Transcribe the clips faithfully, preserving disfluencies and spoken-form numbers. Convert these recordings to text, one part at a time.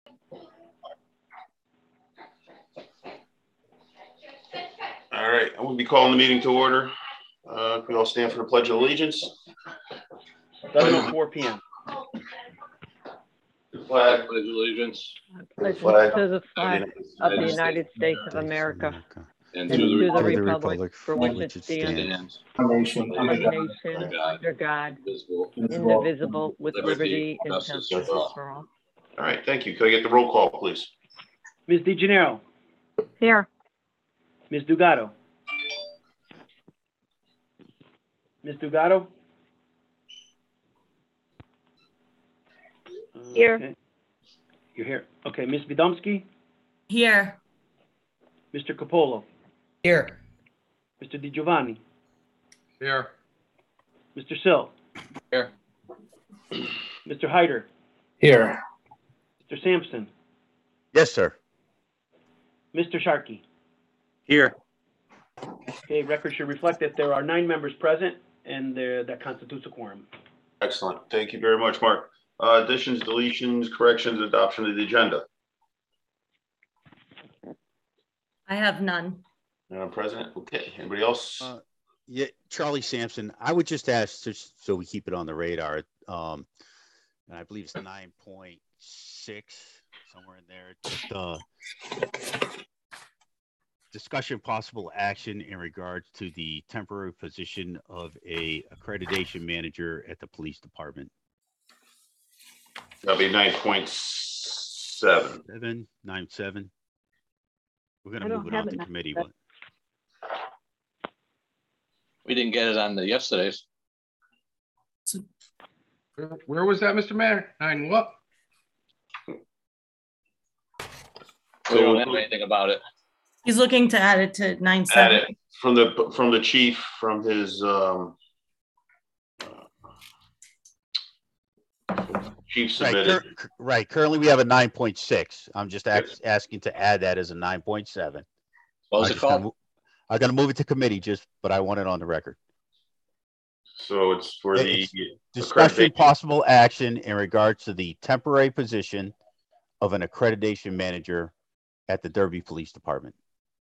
All right, I will be calling the meeting to order. Uh, can we all stand for the Pledge of Allegiance? eleven oh four p m Flag, Pledge allegiance. Pledge flag to the flag of the United States of America And and to the to the republic republic for which it stands, stands, one Nation, nation, under God, under God, indivisible, indivisible, with liberty, liberty and justice justice for all. for all. All right, thank you. Can I get the roll call, please? Miz DeGennaro, Here. Miz Dugato, Miz Dugato. Here. Okay. You're here. Okay, Miz Bidomski, Here. Mister Capolo, Here. Mister DiGiovanni, Here. Mister Sill, Here. Mister Hyder, here. Mister Sampson, Yes, sir. Mister Sharkey. Here. Okay, record should reflect that there are nine members present, and there, that constitutes a quorum. Excellent. Thank you very much, Mark. Uh, additions, deletions, corrections, adoption of the agenda. I have none. Madam President, okay. Anybody else? Uh, Yeah, Charlie Sampson. I would just ask, just so we keep it on the radar. Um, and I believe it's nine point six, somewhere in there. Just uh, discussion possible action in regards to the temporary position of a accreditation manager at the police department. That'll be nine point seven. Seven, nine, seven. We're I gonna don't move it have on it to now. committee, but We didn't get it on the yesterday's. Where- Where was that, Mister Mayor? Nine what? We don't have anything about it. He's looking to add it to nine Add seven. it from the, from the chief, from his, um, chief right, submitted. cur- right. Currently, we have a nine point six. I'm just ax- asking to add that as a nine point seven. What was it called? I'm gonna move it to committee, just, but I want it on the record. So it's for the It's Discussion accreditation. possible action in regards to the temporary position of an accreditation manager at the Derby Police Department.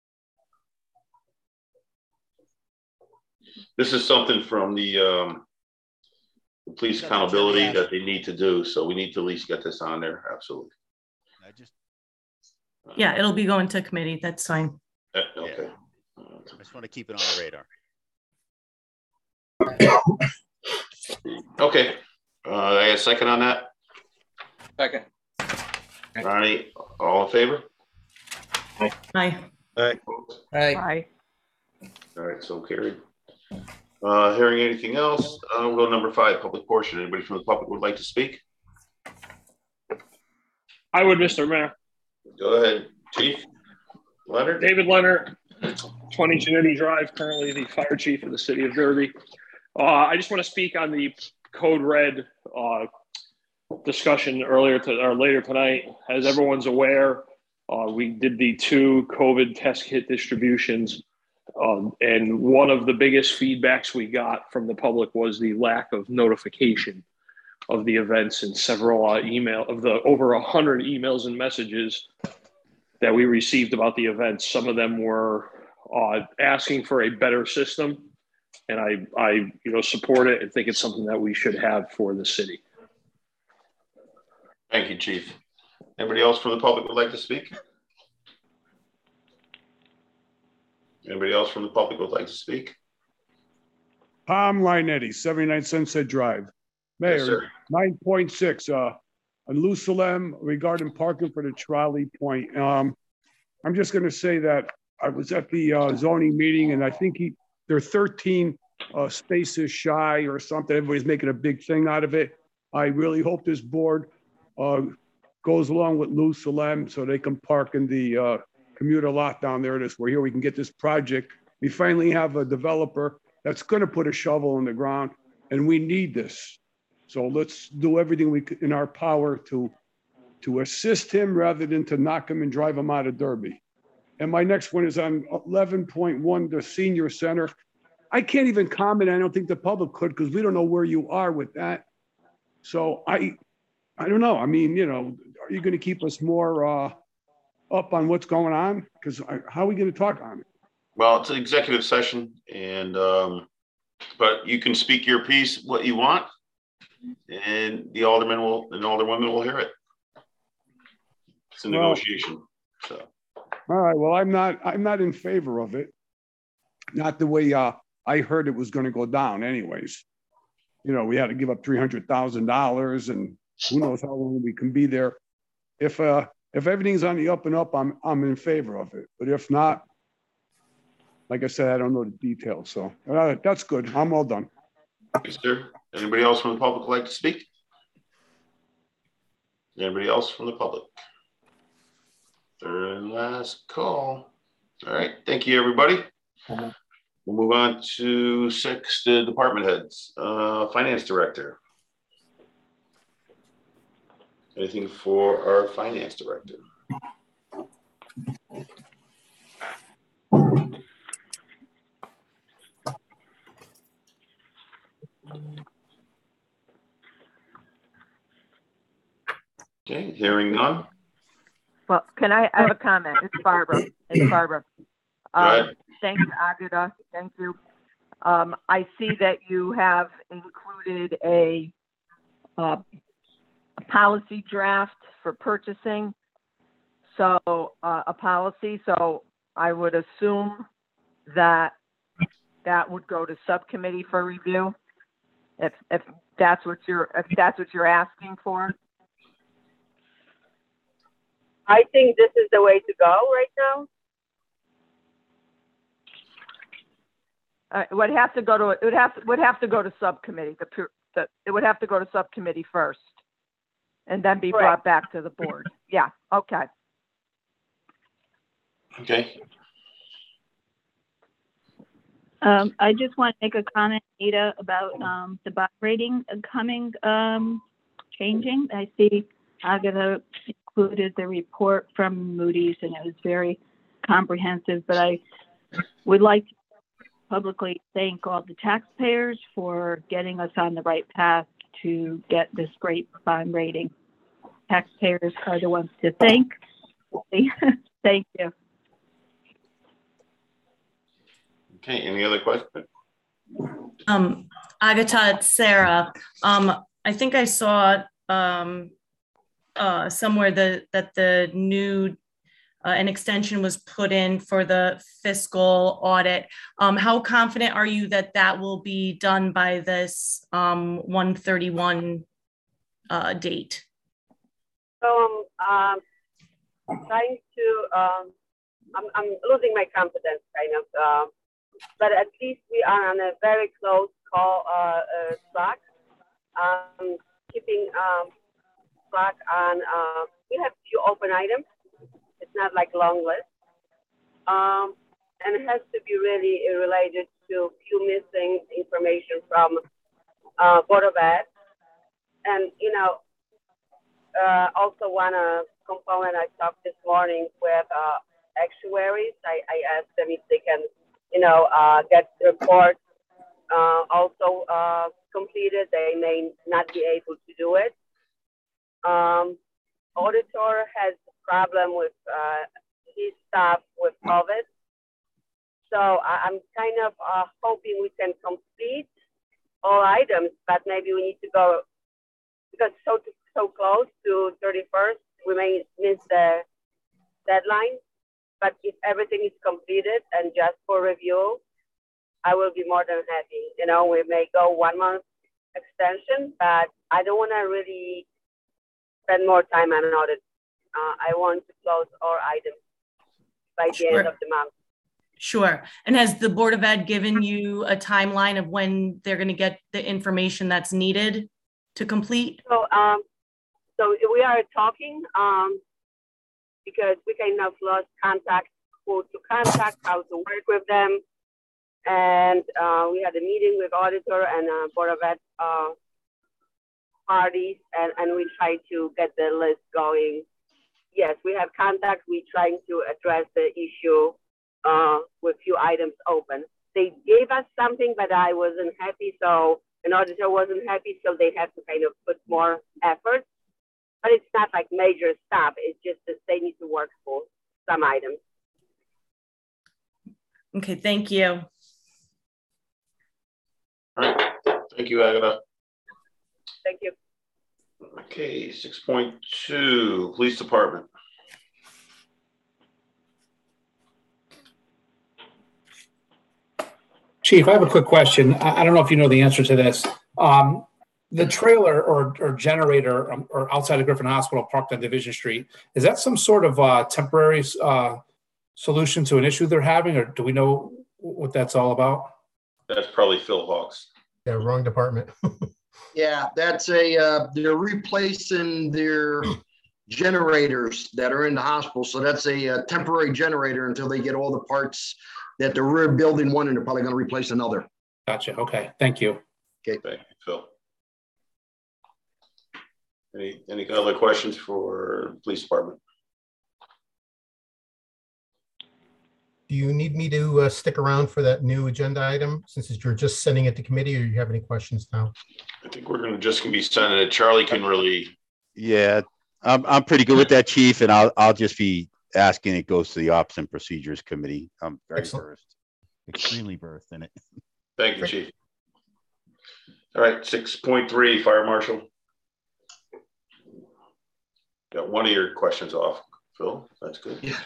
This is something from the, um, the police accountability that they need to do. So we need to at least get this on there. Absolutely. I just, Yeah, it'll be going to committee. That's fine. Uh, Okay. I just want to keep it on the radar. Okay. Uh, I got a second on that. Second. All right. All in favor? Aye. Aye. All right. So carried. Uh, hearing anything else, uh, we'll go to number five, public portion. Anybody from the public would like to speak? I would, Mister Mayor. Go ahead, Chief Leonard. David Leonard, twenty Genetti Drive, currently the fire chief of the city of Derby. Uh, I just want to speak on the Code Red uh, discussion earlier to, or later tonight. As everyone's aware, uh, we did the two COVID test kit distributions. Um, and one of the biggest feedbacks we got from the public was the lack of notification of the events, and several uh, email of the over a hundred emails and messages that we received about the events. Some of them were uh, asking for a better system, and I, I, you know, support it and think it's something that we should have for the city. Thank you, Chief. Anybody else from the public would like to speak? Anybody else from the public would like to speak? Tom Linetti, seventy-nine Sunset Drive. Yes, Mayor, sir. nine point six, uh, on Lusalem regarding parking for the trolley point. Um, I'm just gonna say that I was at the uh, zoning meeting, and I think he, they're thirteen uh, spaces shy or something. Everybody's making a big thing out of it. I really hope this board uh, goes along with Lusalem so they can park in the uh, commuter lot down there. This, we're here, we can get this project. We finally have a developer that's gonna put a shovel in the ground, and we need this. So let's do everything we c- in our power to, to assist him rather than to knock him and drive him out of Derby. And my next one is on eleven point one, the senior center. I can't even comment. I don't think the public could, because we don't know where you are with that. So I, I don't know. I mean, you know, are you going to keep us more uh, up on what's going on? Because how are we going to talk on it? Well, it's an executive session, and um, but you can speak your piece, what you want, and the aldermen will and alderwomen will hear it. It's a Well, negotiation. So, all right. Well, I'm not. I'm not in favor of it. Not the way uh, I heard it was going to go down. Anyways, you know, we had to give up three hundred thousand dollars, and who knows how long we can be there. If uh, if everything's on the up and up, I'm I'm in favor of it. But if not, like I said, I don't know the details. So uh, that's good. I'm all done. yes, sir. Anybody else from the public like to speak? Anybody else from the public? Third and last call. All right. Thank you, everybody. We'll move on to six, the department heads. Uh, finance director. Anything for our finance director? Okay, hearing none. Well, can I, I have a comment? It's Barbara. It's Barbara. Go Um, ahead. thanks, Agata. Thank you. Um, I see that you have included a, uh, a policy draft for purchasing. So, uh, a policy. So I would assume that that would go to subcommittee for review. If, if that's what you're, if that's what you're asking for. I think this is the way to go right now. Uh, it would have to go to, it would have, to would have to go to subcommittee, the, pu- the, it would have to go to subcommittee first. And then be brought Correct. back to the board. Yeah, okay. Okay. Um, I just want to make a comment, Nita, about um, the bond rating coming, um, changing. I see Agata included the report from Moody's, and it was very comprehensive, but I would like to publicly thank all the taxpayers for getting us on the right path to get this great bond rating. Taxpayers are the ones to thank. Thank you. Okay, any other questions? Um, Agata, it's Sarah. Um, I think I saw um, uh, somewhere that, that the new, uh, an extension was put in for the fiscal audit. Um, how confident are you that that will be done by this um, one thirty-one uh, date? So um, um, trying to, um, I'm, I'm losing my confidence kind of, uh, but at least we are on a very close call uh, uh, track, um, keeping um, track on, uh, we have few open items. It's not like long list. Um, and it has to be really related to few missing information from uh, Board of Ed. And, you know, uh, also one uh, component I talked this morning with uh, actuaries. I, I asked them if they can, you know, uh, get the report uh, also uh, completed. They may not be able to do it. Um, auditor has a problem with uh, his staff with COVID. So I, I'm kind of uh, hoping we can complete all items, but maybe we need to go, because so to, so close to thirty-first, we may miss the deadline. But if everything is completed and just for review, I will be more than happy. You know, we may go one month extension, but I don't want to really spend more time on an audit. Uh, I want to close all items by the Sure. end of the month. Sure. And has the Board of Ed given you a timeline of when they're going to get the information that's needed to complete? So, um, so we are talking um, because we kind of lost contact, who to contact, how to work with them. And uh, we had a meeting with auditor and uh, Board of Ed uh, parties, and, and we tried to get the list going. Yes, we have contact. We're trying to address the issue uh, with few items open. They gave us something, but I wasn't happy. So an auditor wasn't happy. So they have to kind of put more effort. but it's not like major stuff. It's just that they need to work for some items. Okay, thank you. All right. Thank you, Agatha. Thank you. Okay, six point two, Police Department. Chief, I have a quick question. I, I don't know if you know the answer to this. Um, the trailer or, or generator um, or outside of Griffin Hospital parked on Division Street, is that some sort of uh, temporary uh, solution to an issue they're having, or do we know what that's all about? That's probably Phil Hawks. Yeah, wrong department. Yeah, that's a, uh, they're replacing their generators that are in the hospital. So that's a, a temporary generator until they get all the parts that they're rebuilding one and they're probably going to replace another. Gotcha. Okay. Thank you. Okay. Thank you, Phil. Any, any other questions for the police department? Do you need me to uh, stick around for that new agenda item since you're just sending it to committee, or you have any questions now? I think we're going to just going to be sending it. Charlie can really. Yeah, I'm, I'm pretty good with that, Chief, and I'll, I'll just be asking it goes to the Ops and Procedures Committee. I'm very Excellent. versed, extremely versed in it. Thank you, Chief. All right, six point three, Fire Marshal. Got one of your questions off, Phil. That's good. Yeah.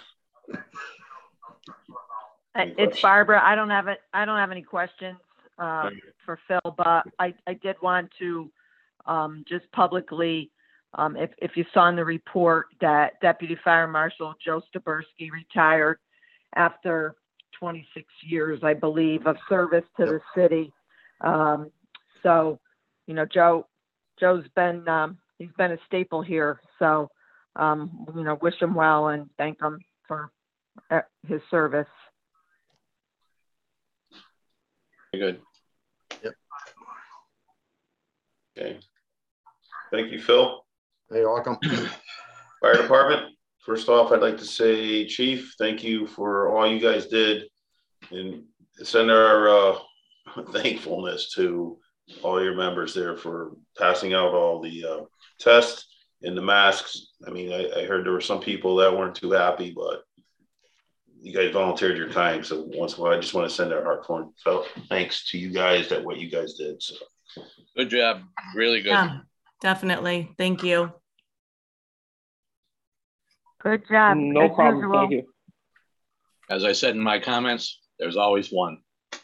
It's Barbara. I don't have it. I don't have any questions um, for Phil, but I, I did want to um, just publicly, um, if, if you saw in the report that Deputy Fire Marshal Joe Staberski retired after twenty-six years, I believe, of service to the city. Um, so, you know, Joe, Joe's been, um, he's been a staple here. So, um, you know, wish him well and thank him for uh, his service. Good. Yep. Okay. Thank you, Phil. Hey, you're welcome. Fire Department. First off, I'd like to say, Chief, thank you for all you guys did, and send our uh, thankfulness to all your members there for passing out all the uh, tests and the masks. I mean, I, I heard there were some people that weren't too happy, but you guys volunteered your time. So once in a while, I just want to send our heartfelt thanks to you guys that what you guys did. So Good job. Really good. Yeah, definitely. Thank you. Good job. No as problem. usual. Thank you. As I said in my comments, there's always one.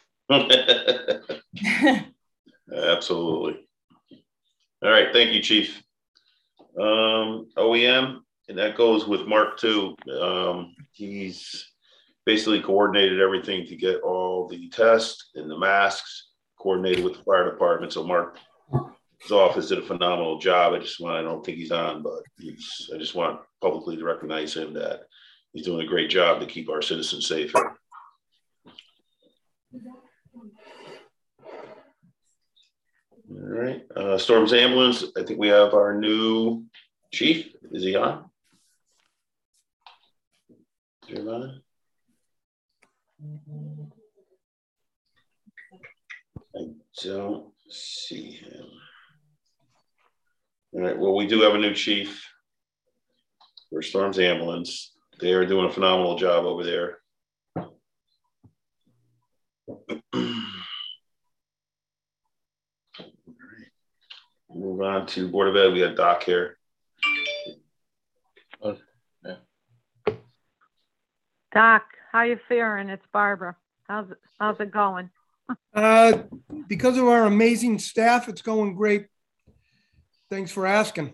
Absolutely. All right. Thank you, Chief. Um, O E M, and that goes with Mark too. Um, he's basically coordinated everything to get all the tests and the masks coordinated with the fire department. So Mark's office did a phenomenal job. I just want, I don't think he's on, but he's, I just want publicly to recognize him that he's doing a great job to keep our citizens safe here. All right, uh, Storms Ambulance. I think we have our new chief. Is he on? Is he on? I don't see him. All right, well, we do have a new chief for Storms Ambulance. They are doing a phenomenal job over there. Move on to Board of Ed. We got Doc here. Oh, yeah. Doc, how you faring? It's Barbara. How's it, how's it going? Uh, because of our amazing staff, it's going great. Thanks for asking.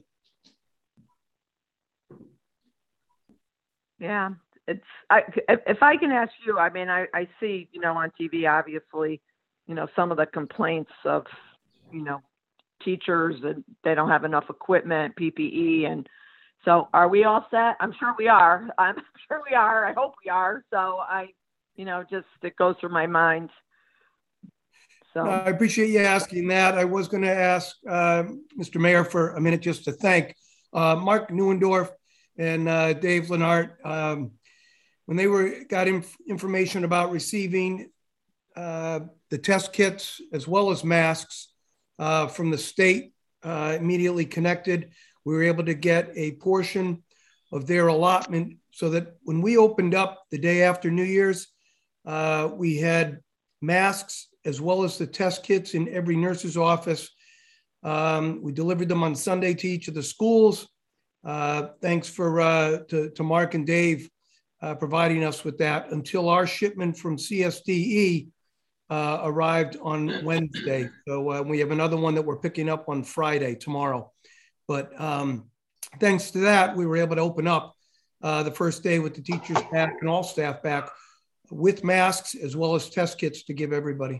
Yeah, it's, I, if, if I can ask you, I mean, I, I see, you know, on T V, obviously, you know, some of the complaints of, you know, teachers and they don't have enough equipment, P P E. And so are we all set? I'm sure we are. I'm sure we are. I hope we are. So I, you know, just, it goes through my mind. So I appreciate you asking that. I was going to ask uh, Mister Mayor for a minute just to thank uh, Mark Neuendorf and uh, Dave Lenart. Um, when they were got inf information about receiving uh, the test kits as well as masks uh, from the state, uh, immediately connected we were able to get a portion of their allotment so that when we opened up the day after New Year's, uh, we had masks as well as the test kits in every nurse's office. Um, we delivered them on Sunday to each of the schools. Uh, thanks for uh, to, to Mark and Dave uh, providing us with that until our shipment from C S D E uh, arrived on Wednesday. So uh, we have another one that we're picking up on Friday, tomorrow. But um, thanks to that, we were able to open up uh, the first day with the teachers back and all staff back with masks as well as test kits to give everybody.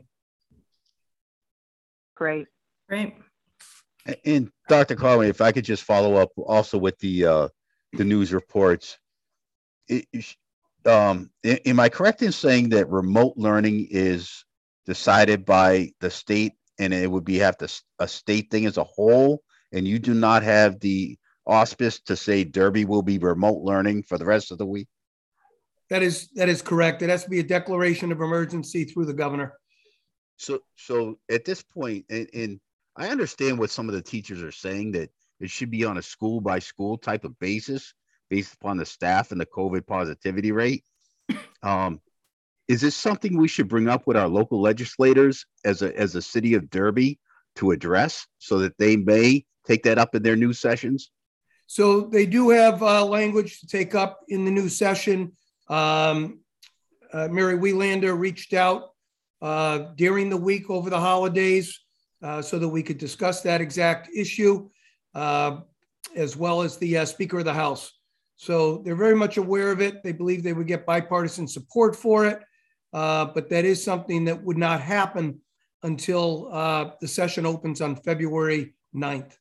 Great. Great. And Doctor Conway, if I could just follow up also with the uh, the news reports. It, um, am I correct in saying that remote learning is decided by the state, and it would be have to a state thing as a whole, and you do not have the auspice to say Derby will be remote learning for the rest of the week? That is that is correct. It has to be a declaration of emergency through the governor. So, so at this point, and, and I understand what some of the teachers are saying, that it should be on a school by school type of basis based upon the staff and the COVID positivity rate. Um, is this something we should bring up with our local legislators as a, as a city of Derby to address so that they may take that up in their new sessions? So they do have uh, language to take up in the new session. Um, uh, Mary Wielander reached out uh, during the week over the holidays uh, so that we could discuss that exact issue, uh, as well as the uh, Speaker of the House. So they're very much aware of it. They believe they would get bipartisan support for it, uh, but that is something that would not happen until uh, the session opens on February ninth.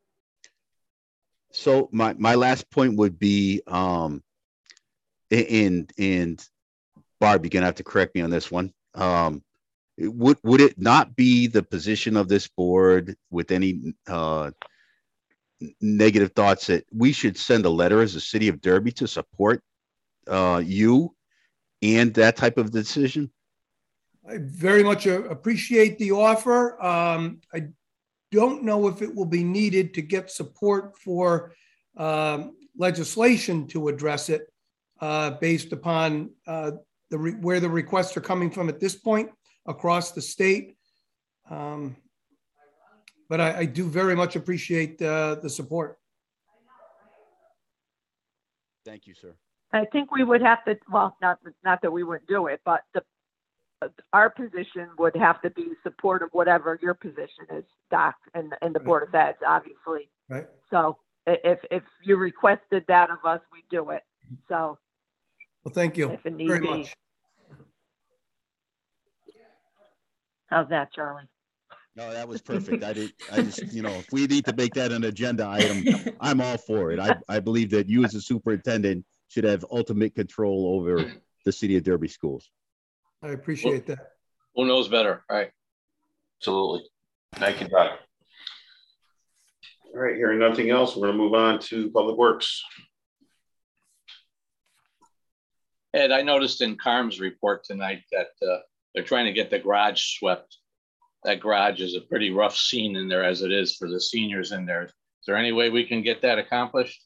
So my, my last point would be, um, and, and Barb, you're gonna have to correct me on this one. Um, would, would it not be the position of this board with any uh, negative thoughts that we should send a letter as a city of Derby to support uh, you and that type of decision? I very much appreciate the offer. Um, I don't know if it will be needed to get support for um, legislation to address it uh, based upon uh, the re where the requests are coming from at this point across the state. Um, but I, I do very much appreciate uh, the support. Thank you, sir. I think we would have to, well, not, not that we wouldn't do it, but the, our position would have to be support of whatever your position is, Doc, and, and the Board of Eds, obviously. Right. So if, if you requested that of us, we do it. So. Well, thank you if it need very be. much. How's that, Charlie? No, that was perfect. I did. I just, you know, if we need to make that an agenda item, I'm all for it. I, I believe that you as a superintendent should have ultimate control over the city of Derby schools. I appreciate that. Who knows better, right? Absolutely. Thank you, Doc. All right, hearing nothing else, we're going to move on to Public Works. Ed, I noticed in Carm's report tonight that uh, they're trying to get the garage swept. That garage is a pretty rough scene in there as it is for the seniors in there. Is there any way we can get that accomplished?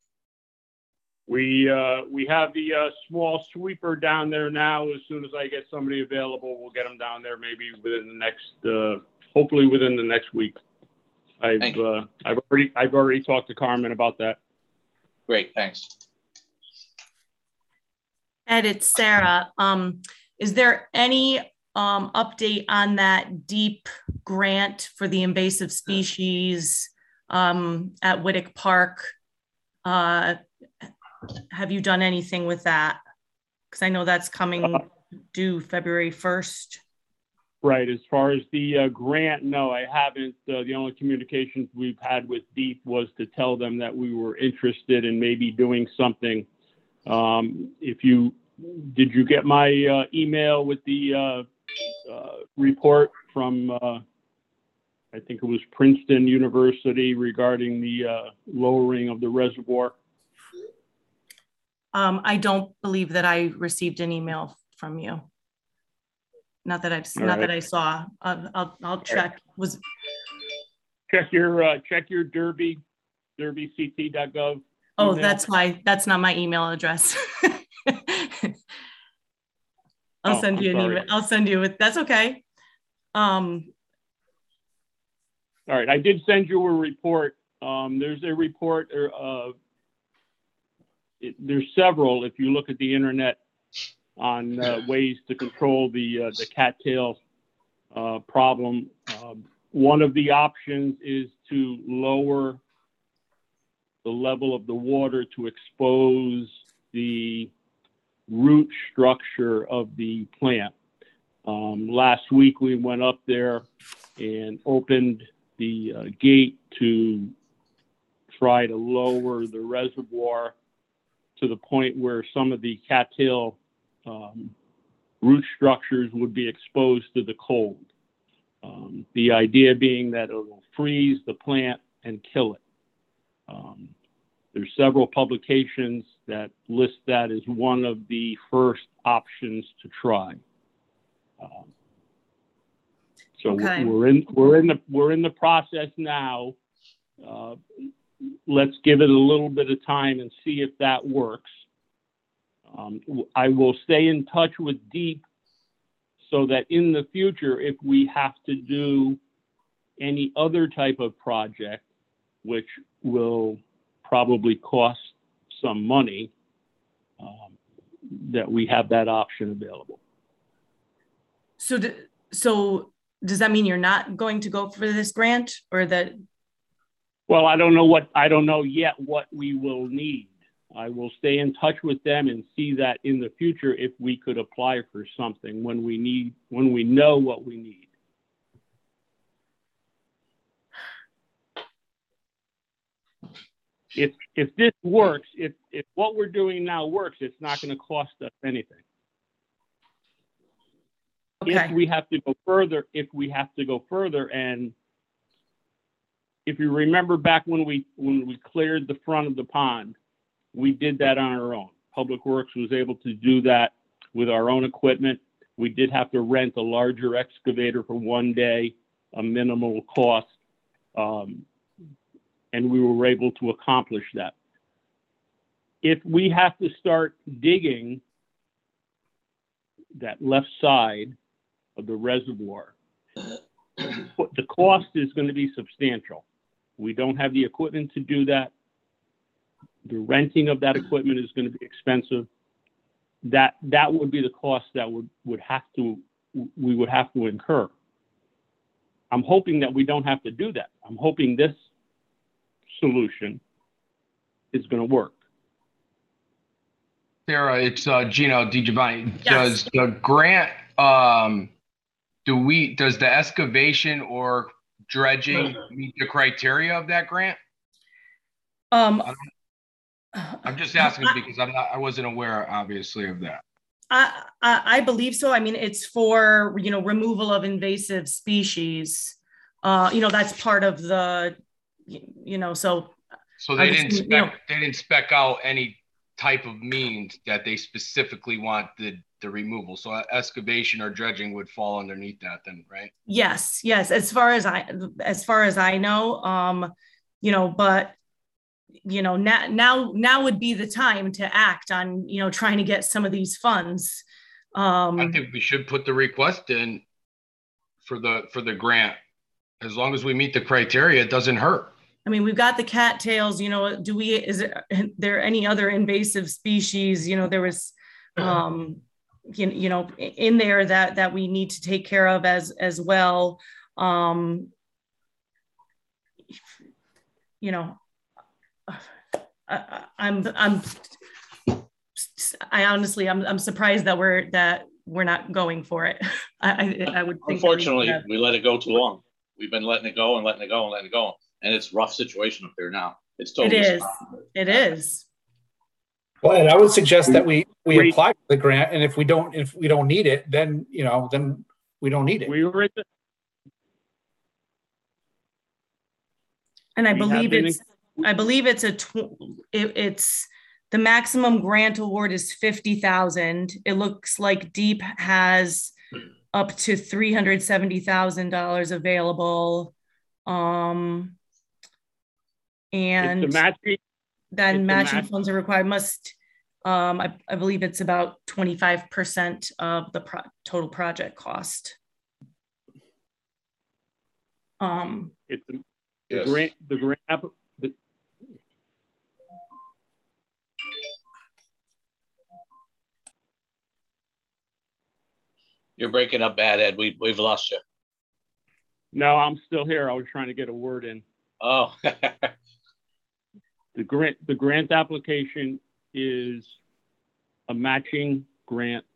We uh, we have the uh, small sweeper down there now. As soon as I get somebody available, we'll get them down there maybe within the next, uh, hopefully within the next week. I've uh, I've already I've already talked to Carmen about that. Great, thanks. Ed, it's Sarah. Um, is there any um, update on that DEEP grant for the invasive species um, at Whittick Park? Uh, have you done anything with that? Because I know that's coming due February first. Right. As far as the uh, grant, no, I haven't. Uh, the only communications we've had with DEEP was to tell them that we were interested in maybe doing something. Um, if you, did you get my uh, email with the uh, uh, report from, uh, I think it was Princeton University regarding the uh, lowering of the reservoir? Um, I don't believe that I received an email from you. Not that I've, All not right. that I saw. Uh, I'll, I'll check. Was check your uh, check your Derby derby c t dot gov. Oh, email. that's why, that's not my email address. I'll Oh, send I'm you an sorry. email. I'll send you with, that's okay. Um, All right, I did send you a report. Um, there's a report, or uh, it, there's several, if you look at the internet, on uh, ways to control the, uh, the cattail uh, problem. Um, one of the options is to lower the level of the water to expose the root structure of the plant. Um, last week we went up there and opened the uh, gate to try to lower the reservoir to the point where some of the cattail um, root structures would be exposed to the cold. Um, the idea being that it will freeze the plant and kill it. Um, there's several publications that list that as one of the first options to try. Um, so Okay. we're, we're in we're in the we're in the process now. Uh, let's give it a little bit of time and see if that works. Um, I will stay in touch with DEEP so that in the future, if we have to do any other type of project, which will probably cost some money, um, that we have that option available. so, do, so does that mean you're not going to go for this grant, or that? Well, I don't know what, I don't know yet what we will need. I will stay in touch with them and see that in the future if we could apply for something when we need, when we know what we need. If, if this works, if, if what we're doing now works, it's not going to cost us anything. Okay. If we have to go further, if we have to go further, and if you remember back when we, when we cleared the front of the pond, we did that on our own. Public Works was able to do that with our own equipment. We did have to rent a larger excavator for one day, a minimal cost, um, and we were able to accomplish that. If we have to start digging that left side of the reservoir, the cost is going to be substantial. We don't have the equipment to do that. The renting of that equipment is going to be expensive. That that would be the cost that would, would have to, we would have to incur. I'm hoping that we don't have to do that. I'm hoping this solution is going to work. Sarah, it's uh, Gino DiGiovanni. Yes. Does the grant, um, do we, does the excavation or dredging meet the criteria of that grant? Um, I don't, I'm just asking because I'm not, I wasn't aware, obviously, of that. I, I, I believe so. I mean, it's for, you know, removal of invasive species. Uh, you know, that's part of the, you know, so. So they I didn't just, spec, you know, they didn't spec out any type of means that they specifically want the, the removal. So excavation or dredging would fall underneath that then, right? Yes, yes. As far as I, as far as I know, um, you know, but you know, now, now, now would be the time to act on, you know, trying to get some of these funds. Um, I think we should put the request in for the, for the grant. As long as we meet the criteria, it doesn't hurt. I mean, we've got the cattails, you know, do we, is there, there any other invasive species? You know, there was, um, you, you know, in there that, that we need to take care of as, as well. Um, you know, I, I'm, I'm, I honestly, I'm, I'm surprised that we're, that we're not going for it. I, I, I would think. Unfortunately, we let it go too long. We've been letting it go and letting it go and letting it go. And it's a rough situation up there now. It's totally. It is. It is. Well, and I would suggest that we, we apply for the grant, and if we don't, if we don't need it, then, you know, then we don't need it. We were at the, And I We believe have been it's, I believe it's a, tw- it, it's, the maximum grant award is fifty thousand. It looks like DEEP has up to three hundred seventy thousand dollars available. Um, And It's a matching, then it's a matching match- funds are required, must, um, I, I believe it's about twenty-five percent of the pro total project cost. Um, it's the, the Yes. grant, the grant, app- the, You're breaking up bad, Ed. We, we've lost you. no, I'm still here. I was trying to get a word in. Oh, The grant, the grant application is a matching grant.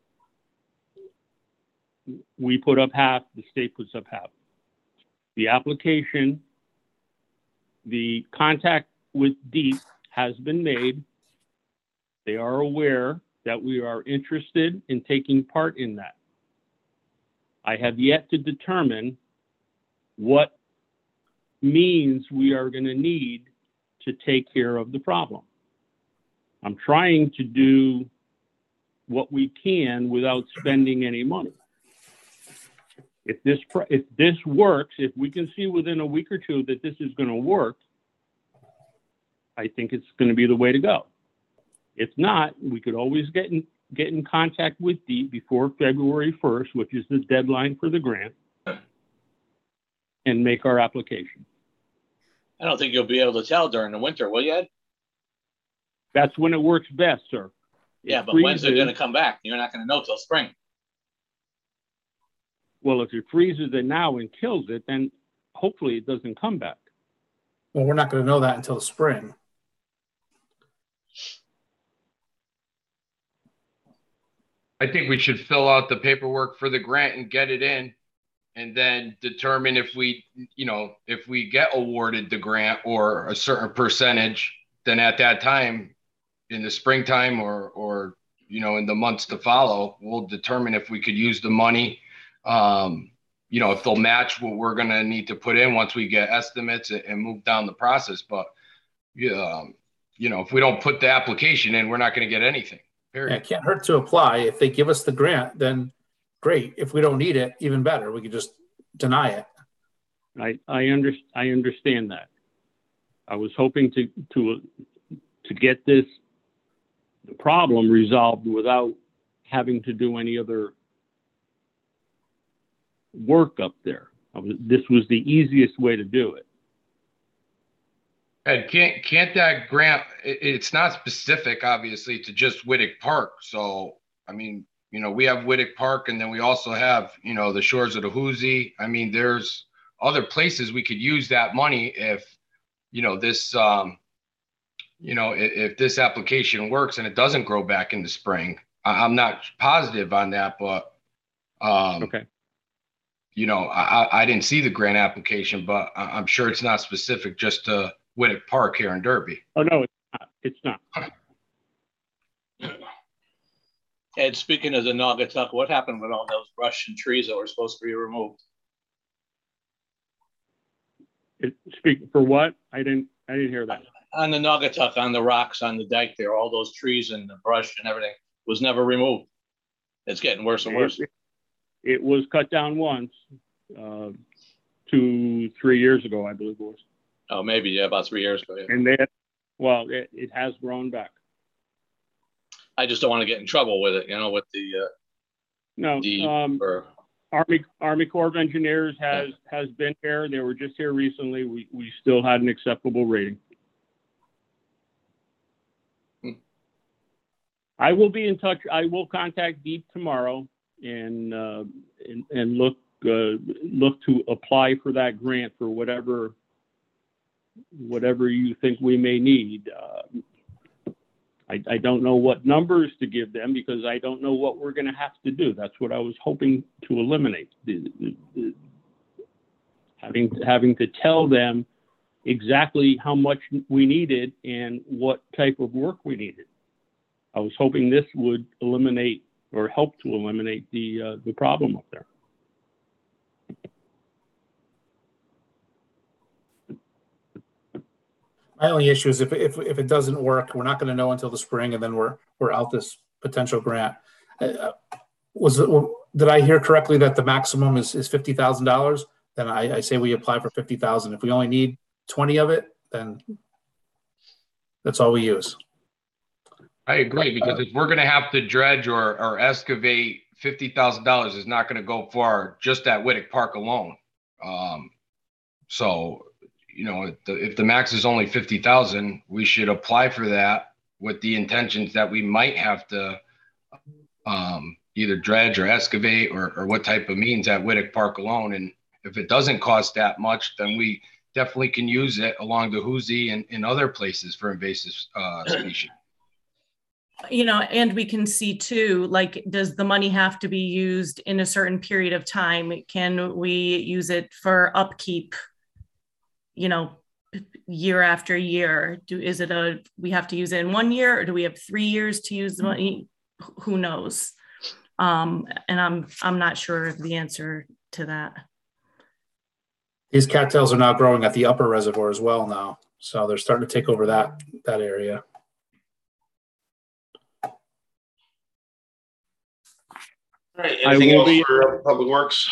We put up half, the state puts up half. The application, the contact with DEEP has been made. They are aware that we are interested in taking part in that. I have yet to determine what means we are going to need to take care of the problem. I'm trying to do what we can without spending any money. If this, if this works, if we can see within a week or two that this is going to work, I think it's going to be the way to go. If not, we could always get in, get in contact with DEEP before February first, which is the deadline for the grant, and make our application. I don't think you'll be able to tell during the winter, will you, Ed? That's when it works best, sir. It Yeah, but when's it freezes- going to come back? You're not going to know till spring. Well, if it freezes it now and kills it, then hopefully it doesn't come back. Well, we're not going to know that until the spring. I think we should fill out the paperwork for the grant and get it in, and then determine if we, you know, if we get awarded the grant or a certain percentage, then at that time, in the springtime or, or, you know, in the months to follow, we'll determine if we could use the money. Um, you know, if they'll match what we're going to need to put in once we get estimates and, and move down the process. But, yeah, um, you know, if we don't put the application in, we're not going to get anything. Period. Yeah, it can't hurt to apply. If they give us the grant, then great. If we don't need it, even better. We could just deny it. I, I under, I understand that. I was hoping to, to, to get this, the problem resolved without having to do any other work up there. I was, this was the easiest way to do it. Ed, can't can't that grant? it- It's not specific, obviously, to just Whittick Park. So, I mean, you know, we have Whittick Park, and then we also have, you know, the shores of the Hoosie. I mean, there's other places we could use that money if, you know, this, um, you know, if, if this application works and it doesn't grow back in the spring. I, I'm not positive on that, but, um, okay. You know, I, I- I didn't see the grant application, but I- I'm sure it's not specific just to Whittick Park here in Derby. Oh, no, it's not. It's not. Ed, speaking of the Naugatuck, what happened with all those brush and trees that were supposed to be removed? It, speak for what? I didn't, I didn't hear that. On the Naugatuck, on the rocks, on the dike there, all those trees and the brush and everything was never removed. It's getting worse and worse. It, it was cut down once, uh, two, three years ago, I believe it was. Oh, maybe, yeah, about three years ago. Yeah. And then, well, it, it has grown back. I just don't want to get in trouble with it, you know, with the, uh, No, the, um, or, Army, Army Corps of Engineers has, has been here. They were just here recently. We, we still had an acceptable rating. Hmm. I will be in touch. I will contact DEEP tomorrow and, uh, and, and look, uh, look to apply for that grant for whatever, whatever you think we may need. Uh, I, I don't know what numbers to give them because I don't know what we're going to have to do. That's what I was hoping to eliminate. The, the, the, having, having to tell them exactly how much we needed and what type of work we needed. I was hoping this would eliminate or help to eliminate the, uh, the problem up there. My only issue is if, if, if it doesn't work, we're not going to know until the spring, and then we're, we're out this potential grant. Uh, was it, did I hear correctly that the maximum is, is fifty thousand dollars? Then I, I say we apply for fifty thousand. If we only need twenty of it, then that's all we use. I agree, because if we're going to have to dredge or, or excavate, fifty thousand dollars is not going to go far just at Whittick Park alone. Um, so, you know, if the, if the max is only fifty thousand, we should apply for that with the intentions that we might have to um, either dredge or excavate or, or what type of means at Whittick Park alone. And if it doesn't cost that much, then we definitely can use it along the Hoosier and in other places for invasive uh, species. You know, and we can see too, like, does the money have to be used in a certain period of time? Can we use it for upkeep, you know, year after year? Do, is it a, we have to use it in one year, or do we have three years to use the money? Who knows? Um, and I'm, I'm not sure of the answer to that. These cattails are now growing at the upper reservoir as well now. So they're starting to take over that, that area. All right, anything else be, for uh, Public Works?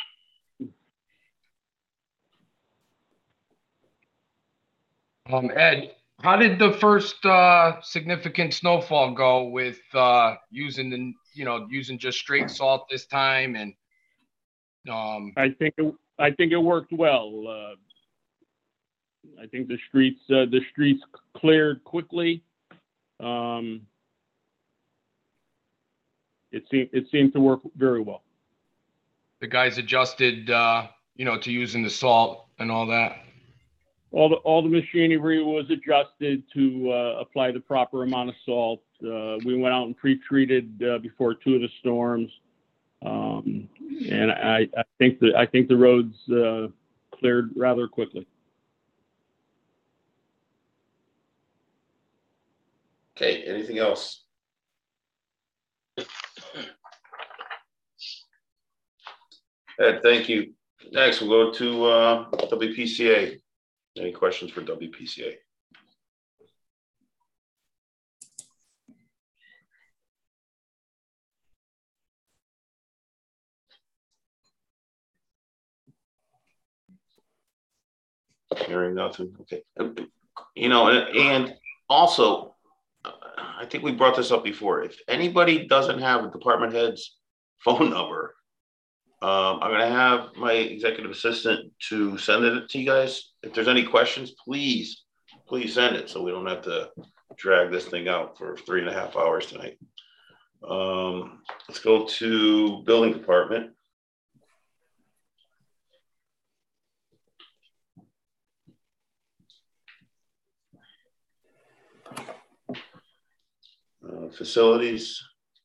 Um, Ed, how did the first uh, significant snowfall go with uh, using the, you know, using just straight salt this time? And um, I think it, I think it worked well. Uh, I think the streets uh, the streets cleared quickly. Um, It seemed it seemed to work very well. The guys adjusted, uh, you know, to using the salt and all that. All the all the machinery was adjusted to uh, apply the proper amount of salt. Uh, we went out and pre-treated uh, before two of the storms, um, and I, I think that I think the roads uh, cleared rather quickly. Okay. Anything else? Ed, thank you. Next, we'll go to uh, W P C A. Any questions for W P C A? Hearing nothing. Okay. You know, and, and also, I think we brought this up before. If anybody doesn't have a department head's phone number, Um, I'm going to have my executive assistant to send it to you guys. If there's any questions, please, please send it so we don't have to drag this thing out for three and a half hours tonight. Um, let's go to building department. Uh, facilities.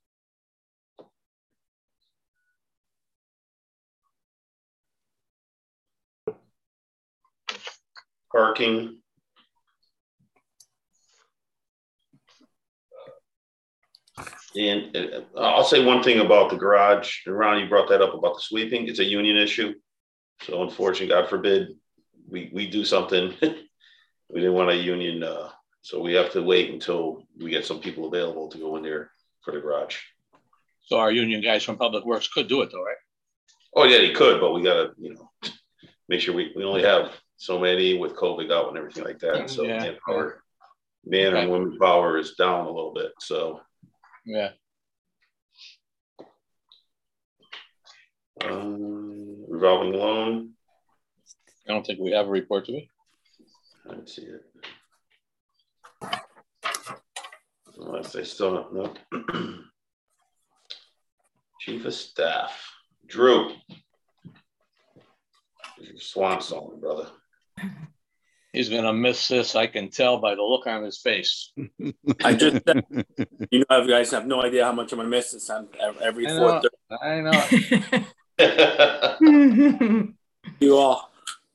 Parking. And uh, I'll say one thing about the garage. And Ron, you brought that up about the sweeping. It's a union issue. So unfortunately, God forbid, we, we do something. We didn't want a union. Uh, so we have to wait until we get some people available to go in there for the garage. So our union guys from Public Works could do it though, right? Oh yeah, he could, but we got to, you know, make sure we, we only have so many with COVID out and everything like that. So yeah. manpower, man and women power is down a little bit. So yeah. Um, revolving loan. I don't think we have a report, do we? I didn't see it. Unless they still don't know. Chief of Staff, Drew. Your swan song, brother. He's gonna miss this. I can tell by the look on his face. I just, you know, you guys have no idea how much I'm gonna miss this on every fourth. I know. You all.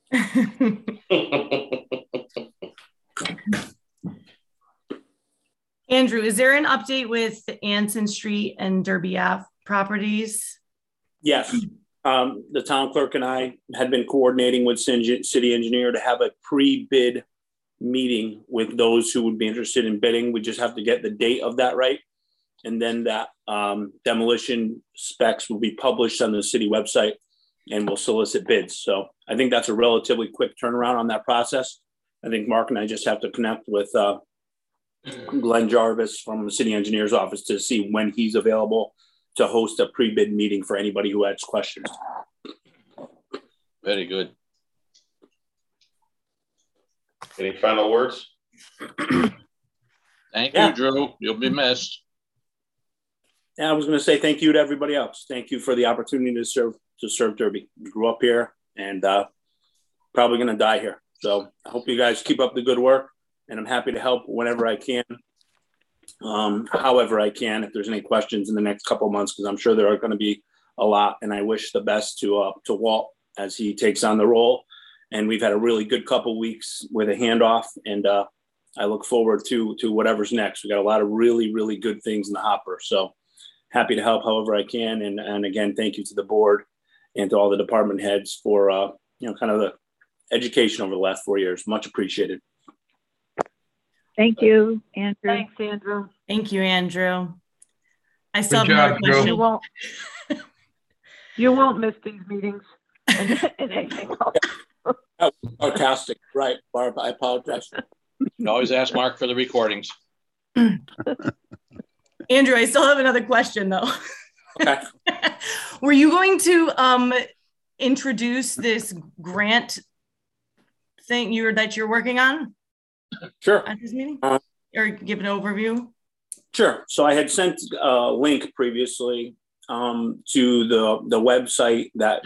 Andrew, is there an update with Anson Street and Derby Ave properties? Yes. Um, the town clerk and I had been coordinating with city engineer to have a pre-bid meeting with those who would be interested in bidding. We just have to get the date of that right. And then that um, demolition specs will be published on the city website and we'll solicit bids. So I think that's a relatively quick turnaround on that process. I think Mark and I just have to connect with uh, Glenn Jarvis from the city engineer's office to see when he's available to host a pre-bid meeting for anybody who has questions. Very good. Any final words? Thank Yeah. you, Drew. You'll be missed. Yeah, I was going to say thank you to everybody else. Thank you for the opportunity to serve to serve Derby. Grew up here and uh, probably going to die here. So I hope you guys keep up the good work, and I'm happy to help whenever I can, um, however I can. If there's any questions in the next couple of months, because I'm sure there are going to be a lot. And I wish the best to uh, to Walt as he takes on the role. And we've had a really good couple of weeks with a handoff, and uh, I look forward to to whatever's next. We got a lot of really really good things in the hopper. So happy to help however I can. And, and again, thank you to the board and to all the department heads for, uh, you know, kind of the education over the last four years. Much appreciated. Thank you, Andrew. Thanks, Andrew. Thank you, Andrew. I still Good have job, another Drew. question. You won't, you won't miss these meetings and, and anything else. Oh, fantastic. Right, Barb, I apologize. You always ask Mark for the recordings. Andrew, I still have another question though. Okay. Were you going to um, introduce this grant thing you're that you're working on? Sure. At this meeting? Uh, or give an overview? Sure. So I had sent a link previously um, to the, the website that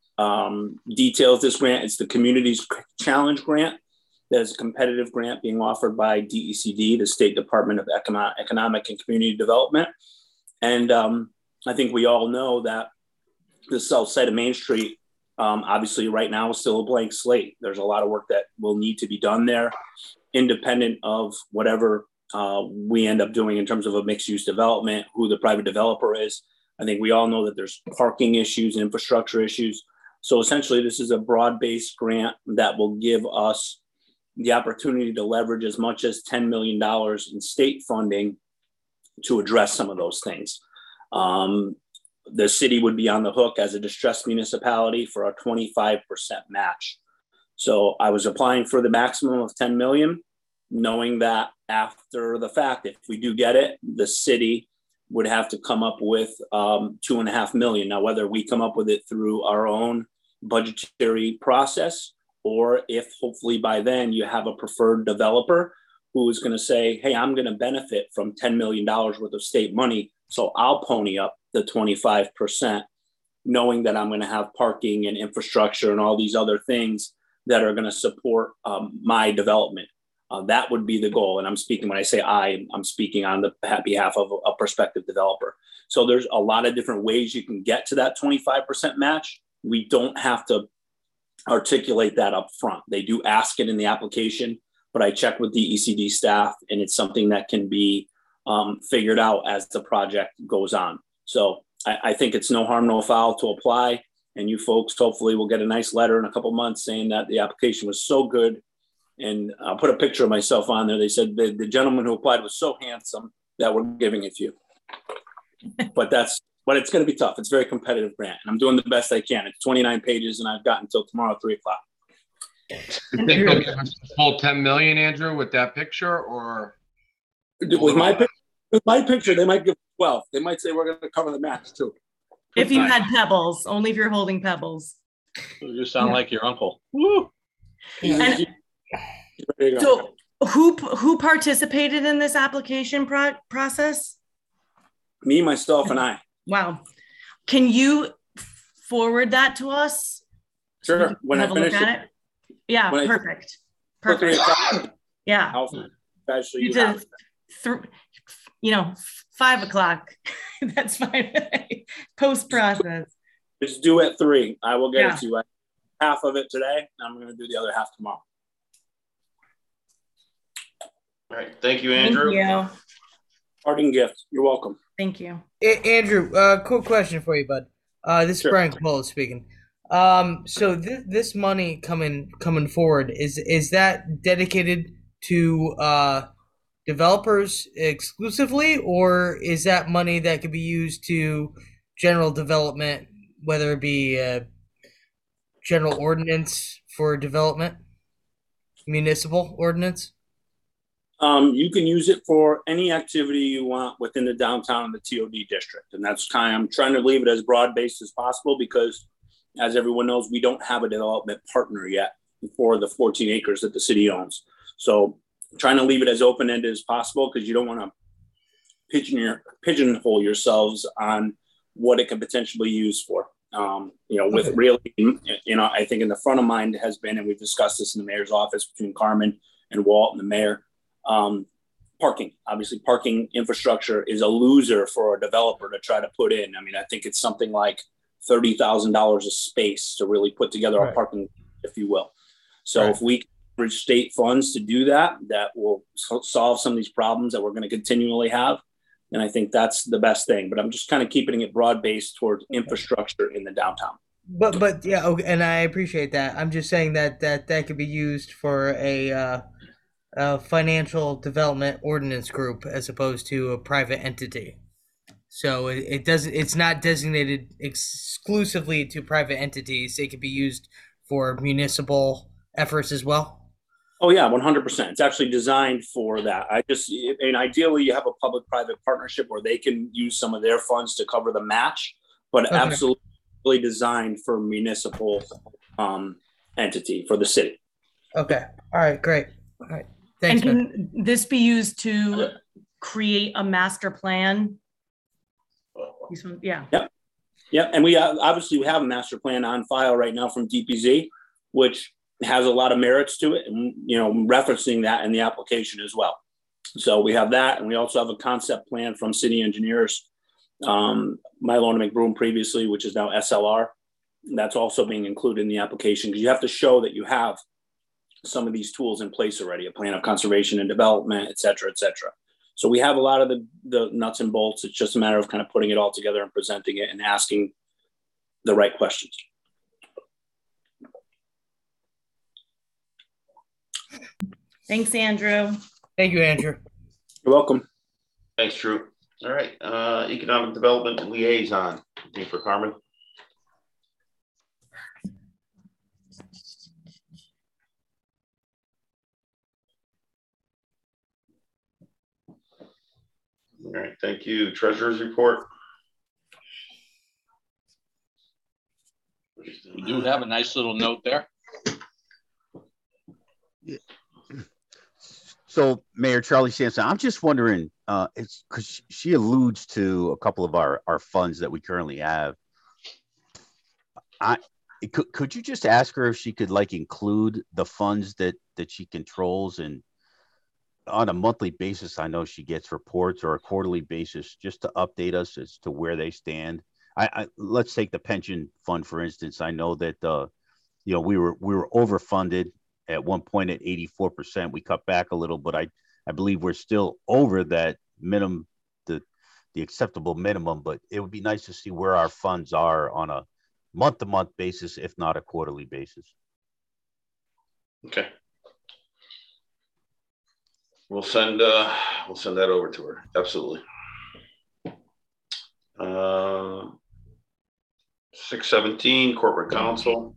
um, details this grant. It's the Communities Challenge Grant. There's a competitive grant being offered by D E C D, the State Department of Econo- Economic and Community Development. And um, I think we all know that the south side of Main Street, um, obviously right now is still a blank slate. There's a lot of work that will need to be done there, independent of whatever uh, we end up doing in terms of a mixed use development, who the private developer is. I think we all know that there's parking issues and infrastructure issues. So essentially this is a broad-based grant that will give us the opportunity to leverage as much as ten million dollars in state funding to address some of those things. Um, the city would be on the hook as a distressed municipality for a twenty-five percent match. So I was applying for the maximum of ten million, knowing that after the fact, if we do get it, the city would have to come up with um, two and a half million. Now, whether we come up with it through our own budgetary process, or if hopefully by then you have a preferred developer who is going to say, hey, I'm going to benefit from ten million dollars worth of state money, so I'll pony up the twenty-five percent, knowing that I'm going to have parking and infrastructure and all these other things that are going to support um, my development. Uh, that would be the goal. And I'm speaking, when I say I, I'm speaking on the behalf of a, a prospective developer. So there's a lot of different ways you can get to that twenty-five percent match. We don't have to articulate that up front. They do ask it in the application, but I check with the D E C D staff, and it's something that can be um, figured out as the project goes on. So I, I think it's no harm, no foul to apply. And you folks hopefully will get a nice letter in a couple months saying that the application was so good. And I'll put a picture of myself on there. They said the, the gentleman who applied was so handsome that we're giving it to you. But that's, but it's going to be tough. It's a very competitive grant, and I'm doing the best I can. It's twenty-nine pages, and I've got until tomorrow, three o'clock. You think they'll give us the full ten million, Andrew, with that picture, or with my picture? With my picture, they might give twelve. They might say we're going to cover the match too. If you had pebbles, only if you're holding pebbles. You sound Yeah. like your uncle. Woo. And so who who participated in this application pro- process? Me, myself, and I. Wow. Can you forward that to us? So we Sure. can When I have a look finish at it. it? Yeah, when I- perfect. For three Perfect. o'clock, Yeah. I'll actually You you did have it. th- you know, five o'clock. That's fine. Post process. It's due at three. I will get Yeah. it to you. I half of it today. I'm going to do the other half tomorrow. All right. Thank you, Thank Andrew. you. Parting gift. You're welcome. Thank you. A- Andrew, uh, quick question for you, bud. Uh, this is Sure. Brian Capola speaking. Um, so th- this money coming coming forward is is that dedicated to uh, developers exclusively, or is that money that could be used to general development, whether it be uh, general ordinance for development? municipal ordinance? Um, you can use it for any activity you want within the downtown and the T O D district. And that's kind of, I'm trying to leave it as broad-based as possible because, as everyone knows, we don't have a development partner yet for the fourteen acres that the city owns. So I'm trying to leave it as open-ended as possible because you don't want to pigeon your, pigeonhole yourselves on what it can potentially be used for. Um, you know, with really, you know, I think in the front of mind has been, and we've discussed this in the mayor's office between Carmen and Walt and the mayor, um, parking. Obviously, parking infrastructure is a loser for a developer to try to put in. I mean, I think it's something like thirty thousand dollars a space to really put together right. a parking, if you will. So right. if we can leverage state funds to do that, that will solve some of these problems that we're going to continually have. And I think that's the best thing. But I'm just kind of keeping it broad-based towards infrastructure in the downtown. But but yeah, okay, and I appreciate that. I'm just saying that that that could be used for a, uh, a financial development ordinance group as opposed to a private entity. So it, it doesn't. It's not designated exclusively to private entities. It could be used for municipal efforts as well. Oh yeah, one hundred percent. It's actually designed for that. I just, and ideally you have a public-private partnership where they can use some of their funds to cover the match, but okay. absolutely designed for municipal um, entity for the city. Okay. All right. Great. All right. Thanks. And can man. this be used to create a master plan? Yeah. Yep. Yep. And we have, obviously we have a master plan on file right now from D P Z, which has a lot of merits to it, and you know, referencing that in the application as well. So we have that, and we also have a concept plan from city engineers, um, Mylona McBroom previously, which is now S L R. That's also being included in the application because you have to show that you have some of these tools in place already, a plan of conservation and development, et cetera, et cetera. So we have a lot of the, the nuts and bolts. It's just a matter of kind of putting it all together and presenting it and asking the right questions. Thanks, Andrew. Thank you, Andrew. You're welcome. Thanks, Drew. All right. Uh, Economic Development Liaison. Anything for Carmen? All right. Thank you. Treasurer's report. We do have a nice little note there. Yeah. So, Mayor Charlie Sampson, I'm just wondering, uh, it's because she alludes to a couple of our, our funds that we currently have. I could could you just ask her if she could like include the funds that that she controls, and on a monthly basis, I know she gets reports, or a quarterly basis, just to update us as to where they stand. I, I let's take the pension fund for instance. I know that uh, you know we were we were overfunded at one point at eighty-four percent. We cut back a little, but I, I believe we're still over that minimum, the, the acceptable minimum, but it would be nice to see where our funds are on a month-to-month basis, if not a quarterly basis. Okay. We'll send, uh, we'll send that over to her. Absolutely. Uh, six seventeen, Corporate Counsel.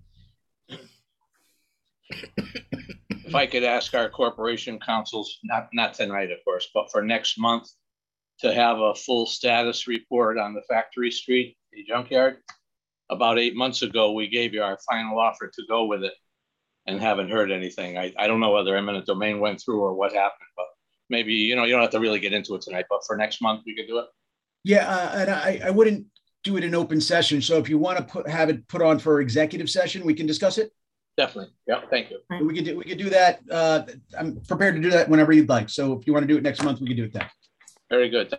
If I could ask our corporation councils, not, not tonight, of course, but for next month, to have a full status report on the Factory Street, the junkyard. About eight months ago, we gave you our final offer to go with it and haven't heard anything. I, I don't know whether eminent domain went through or what happened, but maybe, you know, you don't have to really get into it tonight, but for next month, we could do it. Yeah, uh, and I, I wouldn't do it in open session. So if you want to put have it put on for executive session, we can discuss it. Definitely. Yeah. Thank you. We could do we could do that. Uh, I'm prepared to do that whenever you'd like. So if you want to do it next month, we can do it then. Very good.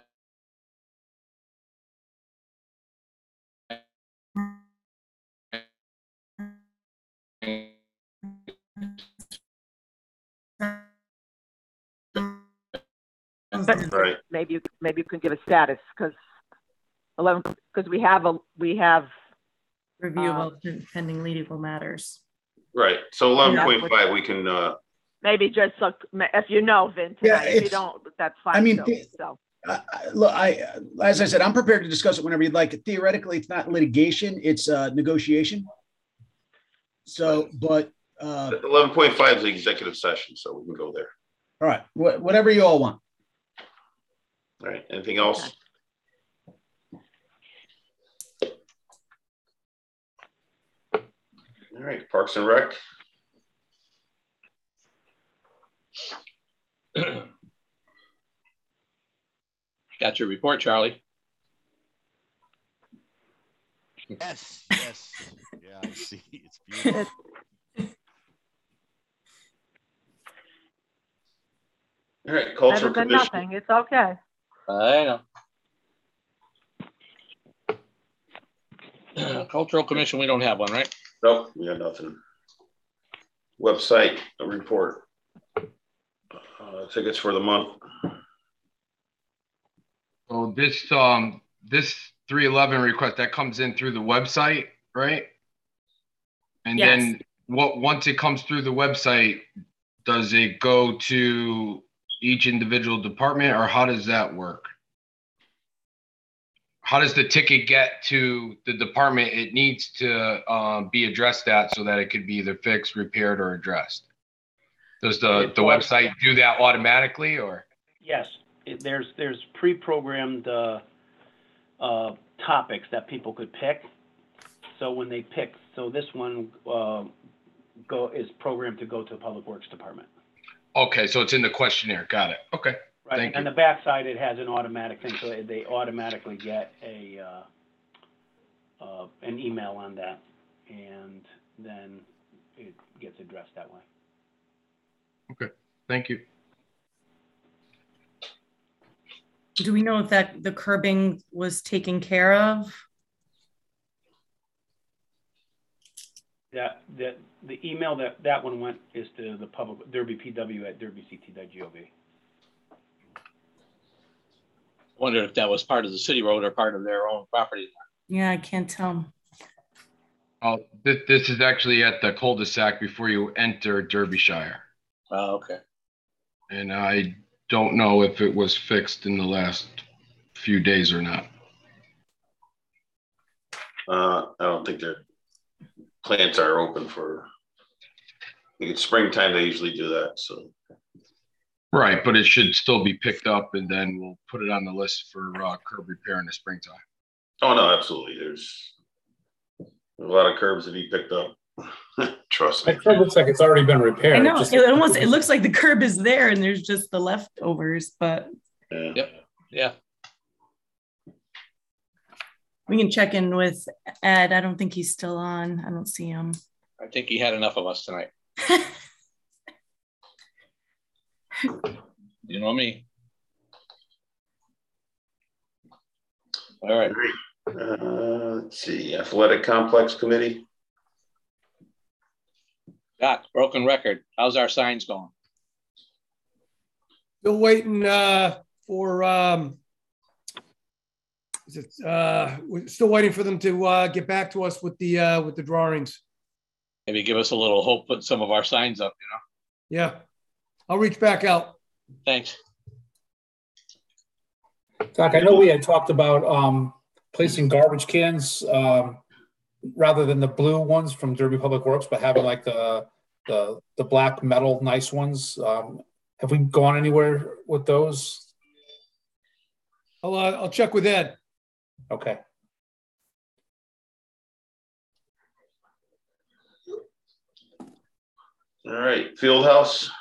But Right. maybe you maybe you can give a status because eleven because we have a we have Review uh, of pending legal matters. Right. So eleven point five, we can. Uh, maybe just look if you know, Vin. Tonight. Yeah, if you don't, that's fine. I mean, too, the- so. Uh, look, I as I said, I'm prepared to discuss it whenever you'd like. Theoretically, it's not litigation; it's uh, negotiation. So, but Uh, eleven point five is the executive session, so we can go there. all right, wh- whatever you all want. All right, anything else? All right, Parks and Rec. Got your report, Charlie. Yes, yes. Yeah, I see. It's beautiful. All right, Better Cultural than Commission. nothing. It's okay. I know. Cultural Commission, we don't have one, right? Nope, we got nothing. Website, a report. Uh, tickets for the month. So this um this three eleven request that comes in through the website, right? And Yes. then what once it comes through the website, does it go to each individual department, or how does that work? How does the ticket get to the department it needs to um, be addressed at so that it could be either fixed, repaired, or addressed? Does the, It's the all- website do that automatically, or? Yes, it, there's there's pre-programmed uh, uh, topics that people could pick. So when they pick, so this one uh, go is programmed to go to the Public Works Department. Okay, so it's in the questionnaire. Got it. Okay. Right, Thank and you. the backside it has an automatic thing, so they automatically get a uh, uh, an email on that, and then it gets addressed that way. Okay. Thank you. Do we know if that the curbing was taken care of? That that the email that that one went is to the public Derby P W at derby c t dot gov. Wondered if that was part of the city road or part of their own property. Yeah, I can't tell. Oh, this, this is actually at the cul-de-sac before you enter Derbyshire. Oh, okay. And I don't know if it was fixed in the last few days or not. Uh, I don't think their plants are open for, I think it's springtime, they usually do that, so. Right, but it should still be picked up, and then we'll put it on the list for uh, curb repair in the springtime. Oh, no, absolutely. There's a lot of curbs to be picked up. Trust me. That curb looks like it's already been repaired. I know Just- it almost it looks like the curb is there and there's just the leftovers, but Yeah. Yep. Yeah. we can check in with Ed. I don't think he's still on. I don't see him. I think he had enough of us tonight. You know me. All right. Uh, let's see, Athletic Complex Committee. Doc, broken record. How's our signs going? Still waiting uh, for, um, is it, uh, we're still waiting for them to uh, get back to us with the, uh, with the drawings. Maybe give us a little hope, put some of our signs up, you know? Yeah. I'll reach back out. Thanks. Doc, I know we had talked about um, placing garbage cans um, rather than the blue ones from Derby Public Works, but having like the the, the black metal nice ones. Um, have we gone anywhere with those? I'll, uh, I'll check with Ed. Okay. All right, Fieldhouse.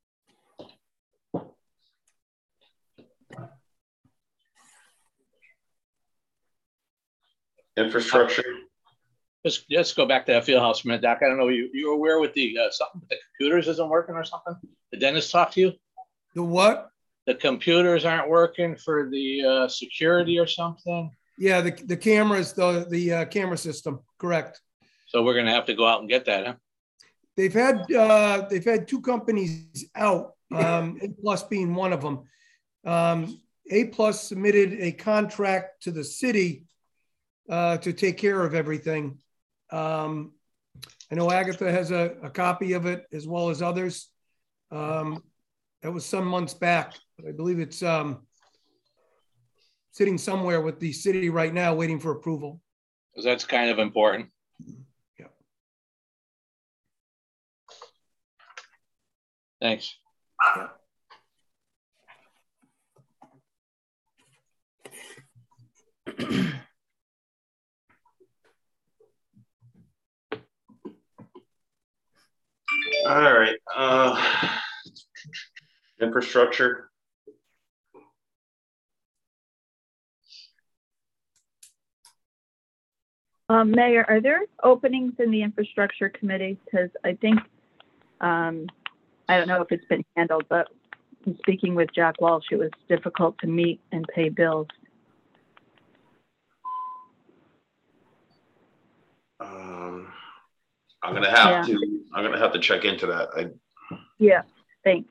Infrastructure. Just, just go back to that field house for a minute, Doc. I don't know, you, you were aware with the, uh, something, with the computers isn't working or something? Did Dennis talk to you? The what? The computers aren't working for the uh, security or something? Yeah, the, the cameras, the, the uh, camera system, correct. So we're gonna have to go out and get that, huh? They've had, uh, they've had two companies out, um, A Plus being one of them. Um, A Plus submitted a contract to the city uh, to take care of everything. Um, I know Agatha has a, a copy of it as well as others. Um, that was some months back, but I believe it's um, sitting somewhere with the city right now waiting for approval. Because that's kind of important. Thanks. All right. Uh, infrastructure. Um, Mayor, are there openings in the infrastructure committee? Because I think, um, I don't know if it's been handled, but in speaking with Jack Walsh, it was difficult to meet and pay bills. Um, I'm gonna have Yeah. to. I'm gonna have to check into that. I, Yeah, thanks.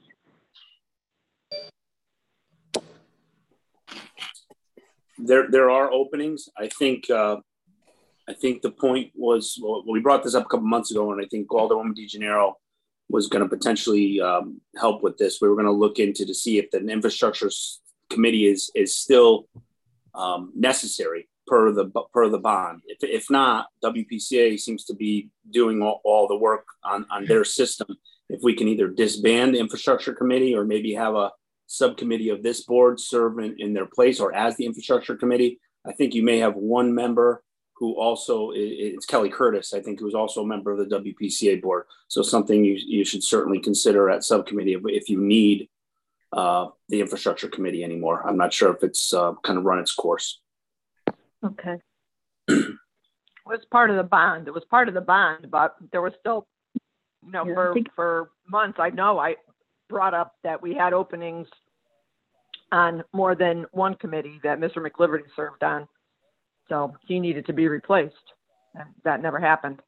There, there are openings. I think, uh, I think the point was, well, we brought this up a couple months ago, and I think Alderwoman DeGennaro was going to potentially um, help with this. We were going to look into to see if the infrastructure committee is is still um, necessary per the per the bond. If, if not, W P C A seems to be doing all, all the work on, on their system. If we can either disband the infrastructure committee or maybe have a subcommittee of this board serve in, in their place or as the infrastructure committee. I think you may have one member who also, it's Kelly Curtis, I think, who's also a member of the W P C A board. So something you, you should certainly consider at subcommittee if, if you need uh, the infrastructure committee anymore. I'm not sure if it's uh, kind of run its course. Okay. It was part of the bond. It was part of the bond, but there was still, you know, Yeah, I for, think- for months, I know I brought up that we had openings on more than one committee that Mister McLiverty served on. So he needed to be replaced, and that never happened.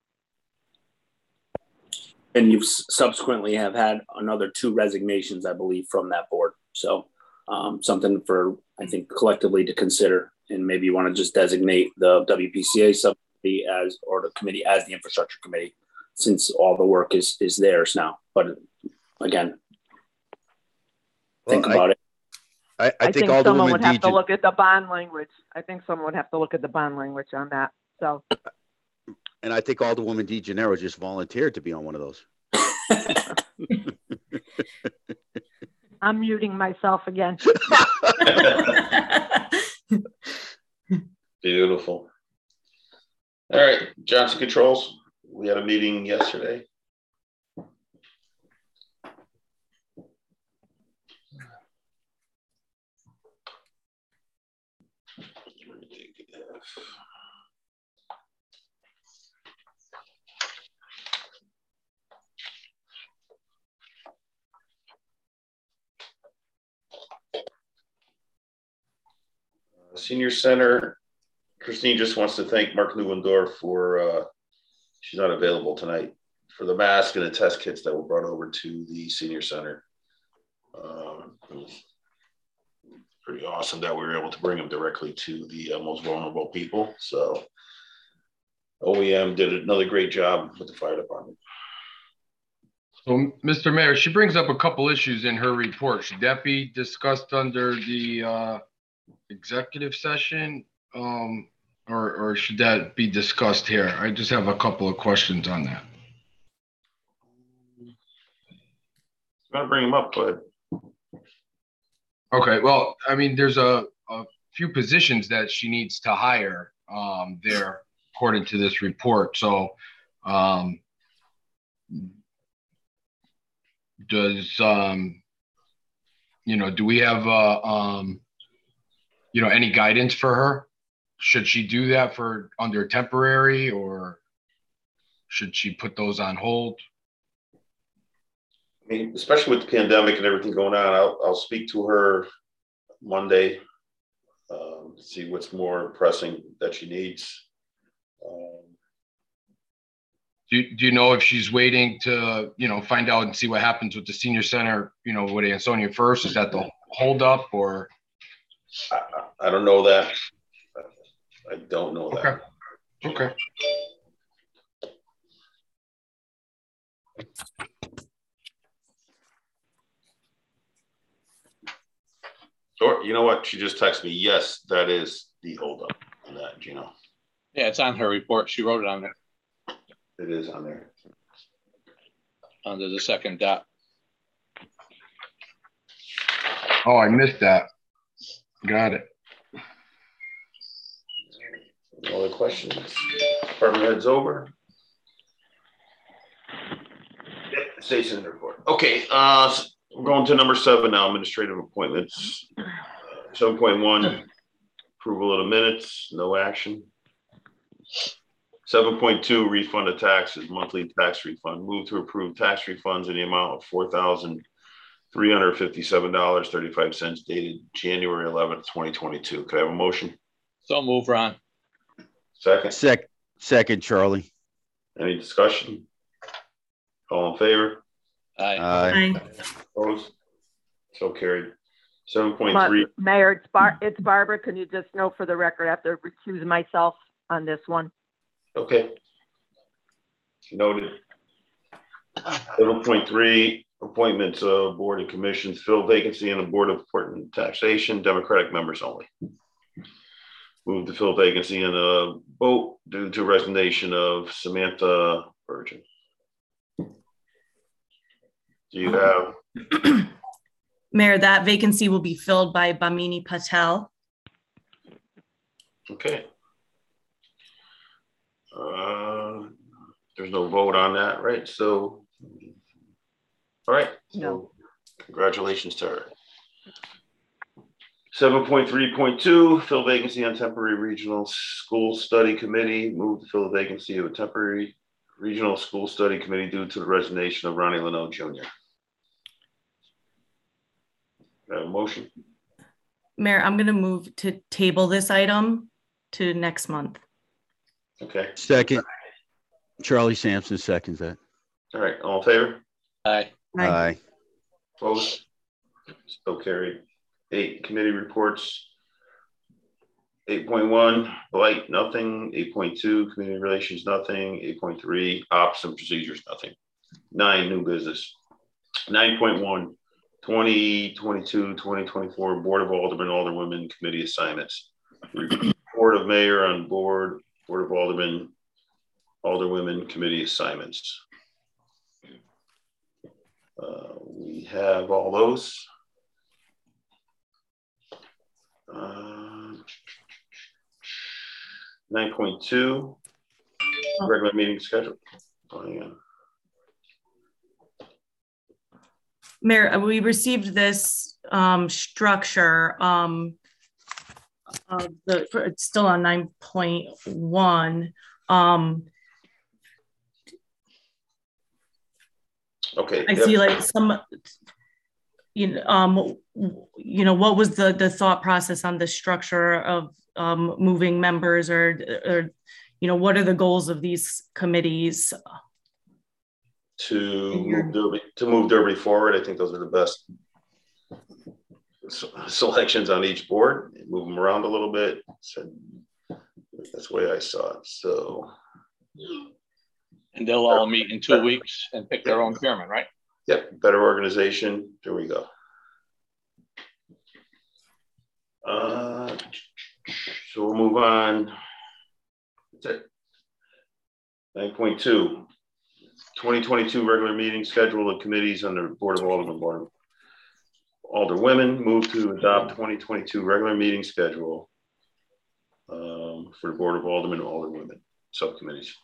And you've subsequently have had another two resignations, I believe, from that board. So um, something for, I think, collectively to consider. And maybe you want to just designate the W P C A subcommittee as, or the committee as the infrastructure committee, since all the work is is theirs now. But again, think Well, I- about it. I, I, I think, think someone Alderwoman would have to Dejan, look at the bond language. I think someone would have to look at the bond language on that. So and I think Alderwoman DeGennaro just volunteered to be on one of those. I'm muting myself again. Beautiful. All right, Johnson Controls. We had a meeting yesterday. Senior Center, Christine just wants to thank Mark Neuendorf for, uh, she's not available tonight, for the mask and the test kits that were brought over to the Senior Center. Um, it was pretty awesome that we were able to bring them directly to the uh, most vulnerable people. So O E M did another great job with the fire department. So, Mister Mayor, she brings up a couple issues in her report. Should that be discussed under the uh, executive session, um, or, or should that be discussed here? I just have a couple of questions on that. I'm gonna bring them up, but Okay, well, I mean, there's a, a few positions that she needs to hire um, there, according to this report. So, um, does um, you know, do we have uh, um, you know, any guidance for her? Should she do that for under temporary, or should she put those on hold? I mean, especially with the pandemic and everything going on, I'll, I'll speak to her Monday, um, see what's more pressing that she needs. Um, Do you, do you know if she's waiting to, you know, find out and see what happens with the senior center, you know, with Ansonia first? Is that the hold up, or? I, I don't know that. I don't know that. Okay. Okay. Or you know what? She just texted me. Yes, that is the holdup on that, Gino. Yeah, it's on her report. She wrote it on there It is on there. under the second dot. Oh, I missed that. Got it. All the questions? Department heads over. Yep, station report. Okay, uh, we're going to number seven now, administrative appointments. seven point one, approval of the minutes, no action. seven point two, refund of taxes, monthly tax refund. Move to approve tax refunds in the amount of four thousand three hundred fifty-seven dollars and thirty-five cents dated January eleventh, twenty twenty-two. Could I have a motion? So move, Ron. Second. Sec second, Charlie. Any discussion? All in favor? Aye. Aye. Opposed? So carried. seven point But, three. Mayor, it's Bar, it's Barbara. Can you just note for the record, I have to recuse myself on this one? Okay. Noted. seven point three, appointments of board and commissions, fill vacancy in the Board of Apportionment and Taxation, Democratic members only. Move to fill vacancy in a vote due to resignation of Samantha Virgin. Do you have? Mayor, that vacancy will be filled by Bamini Patel. Okay. Uh, there's no vote on that, right? So, all right. So No. Congratulations to her. seven point three point two, fill vacancy on temporary regional school study committee. Move to fill the vacancy of a temporary regional school study committee due to the resignation of Ronnie Leno Junior I have a motion. Mayor, I'm going to move to table this item to next month. Okay. Second, Charlie Sampson seconds that. All right. All in favor? Aye. Aye. Aye. Opposed? So carried. Eight, committee reports. eight point one, blight, nothing. eight point two, community relations, nothing. eight point three, ops and procedures, nothing. Nine, new business. nine point one, twenty twenty-two, twenty twenty-four Board of Aldermen, Alderwomen committee assignments. Report of mayor on board, Board of Aldermen, Alderwomen committee assignments. Uh, we have all those. Uh, nine point two, regular meeting schedule. Oh, yeah. Mayor, we received this um, structure. Um, of the, for, it's still on nine point one. Um, okay. I yep. see like some, you know, um, you know, what was the the thought process on the structure of um, moving members, or, or, you know, what are the goals of these committees? To move Derby, to move Derby forward. I think those are the best selections on each board. Move them around a little bit. So that's the way I saw it. So, and they'll all meet in two weeks and pick their own chairman, right? Yep, better organization. There we go. Uh, so we'll move on. That's it. nine point two. twenty twenty-two regular meeting schedule of committees under Board of Aldermen, Board of Alderwomen. Move to adopt twenty twenty-two regular meeting schedule um, for the Board of Aldermen and Alderwomen subcommittees.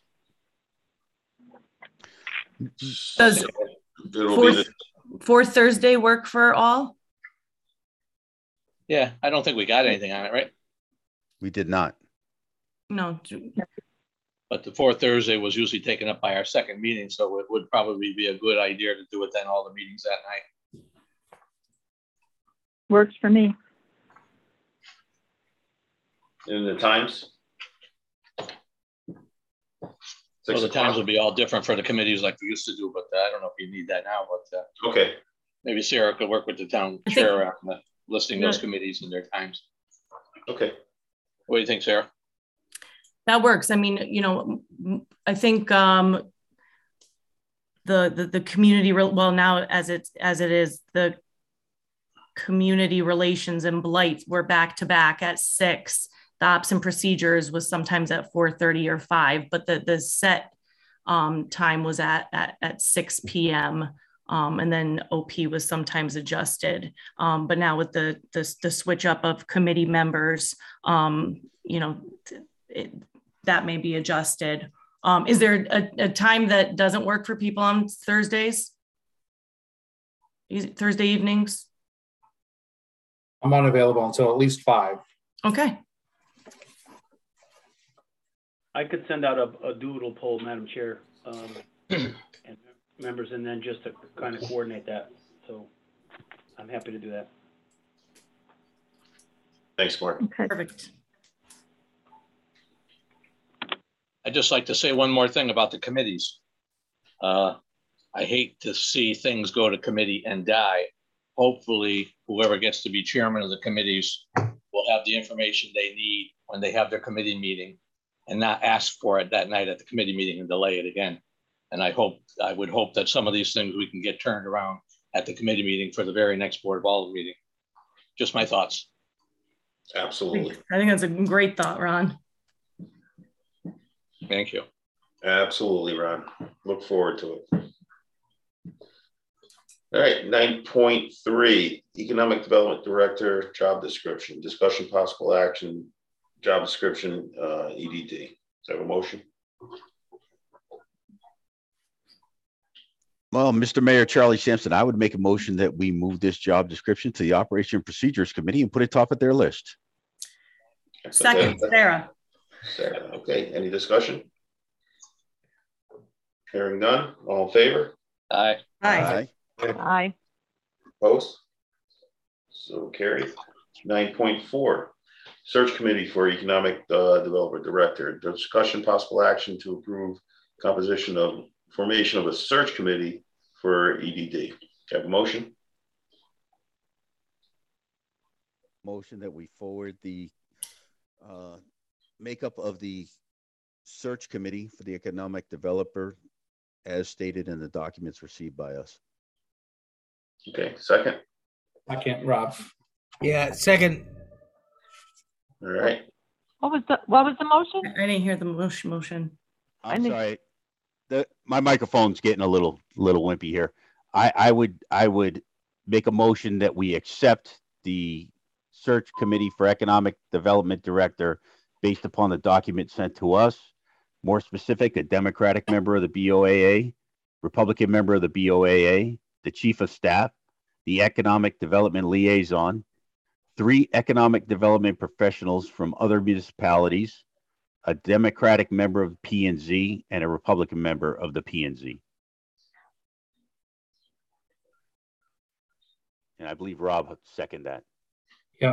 Does It'll fourth, be the, fourth Thursday work for all? Yeah, I don't think we got anything on it, right? We did not. No. But the fourth Thursday was usually taken up by our second meeting, so it would probably be a good idea to do it then all the meetings that night. Works for me. in the times. So the times will be all different for the committees like we used to do, but uh, I don't know if you need that now, but uh, okay. Maybe Sarah could work with the town chair on the, listing those committees and their times. Okay. What do you think, Sarah? That works. I mean, you know, I think um, the, the the community, well, now as it as it is, the community relations and blight were back to back at six. The ops and procedures was sometimes at four thirty or five, but the the set um, time was at at, at six p m Um, and then O P was sometimes adjusted. Um, but now with the, the, the switch up of committee members, um, you know, it, that may be adjusted. Um, is there a, a time that doesn't work for people on Thursdays? Thursday evenings? I'm unavailable until at least five. Okay. I could send out a, a doodle poll, Madam Chair, um, and members, and then just to kind of coordinate that. So I'm happy to do that. Thanks, Mark. Okay. Perfect. I'd just like to say one more thing about the committees. Uh, I hate to see things go to committee and die. Hopefully, whoever gets to be chairman of the committees will have the information they need when they have their committee meeting and not ask for it that night at the committee meeting and delay it again. And I hope, I would hope that some of these things we can get turned around at the committee meeting for the very next Board of Aldermen meeting. Just my thoughts. Absolutely. I think that's a great thought, Ron. Thank you. Absolutely, Ron. Look forward to it. All right, nine point three, Economic Development Director, job description, discussion possible action, job description, uh, E D D. Do I have a motion? Well, Mister Mayor, Charlie Sampson, I would make a motion that we move this job description to the Operation and Procedures Committee and put it top of their list. Second, Sarah. Sarah, okay, any discussion? Hearing none, all in favor? Aye. Aye. Aye. Opposed? So carried. nine point four, Search Committee for Economic uh, Developer Director. Discussion possible action to approve composition of formation of a search committee for E D D. Do you have a motion? Motion that we forward the uh, makeup of the search committee for the economic developer as stated in the documents received by us. Okay, second. I can't, Rob. Yeah, second. All right. What was the, what was the motion? I didn't hear the motion. motion. I'm sorry. The, my microphone's getting a little, little wimpy here. I, I would, I would make a motion that we accept the search committee for economic development director based upon the document sent to us. More specific, a Democratic member of the B O A A, Republican member of the B O A A, the chief of staff, the economic development liaison, three economic development professionals from other municipalities, a Democratic member of P and Z, and a Republican member of the P and Z. And I believe Rob seconded that. Yeah.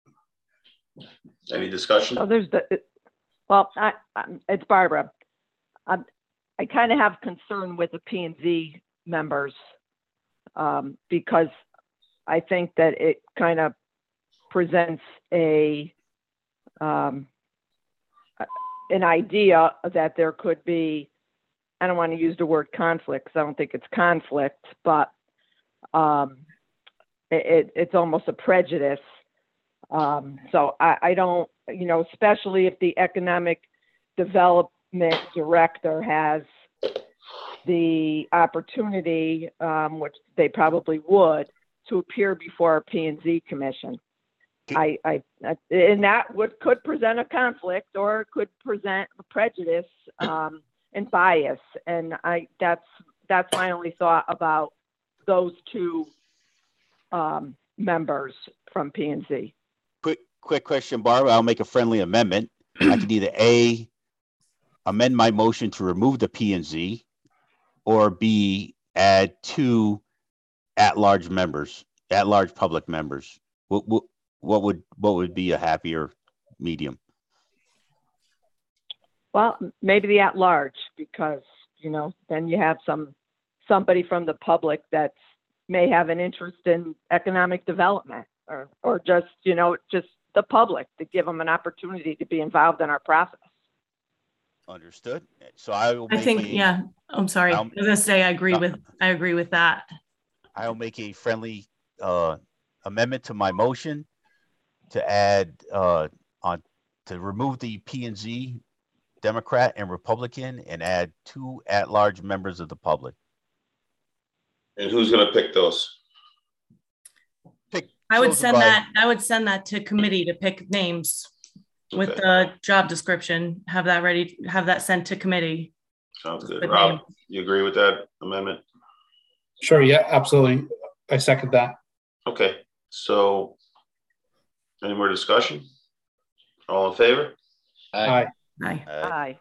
Any discussion? So there's the, well, I, I, it's Barbara. I, I kind of have concern with the P and Z members um, because I think that it kind of presents a um, an idea that there could be, I don't want to use the word conflict because I don't think it's conflict, but um, it, it's almost a prejudice. Um, so I, I don't, you know, especially if the economic development director has the opportunity, um, which they probably would, to appear before a P and Z commission. I, I, I, and that would could present a conflict or could present a prejudice um, and bias. And I that's that's my only thought about those two um, members from P and Z. Quick, quick question, Barbara. I'll make a friendly amendment. I can either A, amend my motion to remove the P and Z, or B, add two at-large members, at-large public members. What, what, what would what would be a happier medium? Well, maybe the at-large, because you know then you have some somebody from the public that may have an interest in economic development, or or just you know just the public, to give them an opportunity to be involved in our process. Understood. So I will. I make think a, yeah. I'm sorry. I'll, I was gonna say I agree no, with I agree with that. I'll make a friendly uh, amendment to my motion to add uh, on to remove the P and Z, Democrat and Republican, and add two at-large members of the public. And who's gonna pick those? I would Chosen send by- that, I would send that to committee to pick names with Okay. the job description, have that ready, have that sent to committee. Sounds good. Good Rob, name. you agree with that amendment? Sure, yeah, absolutely. I second that. Okay, so any more discussion? All in favor? Aye. Aye. Aye.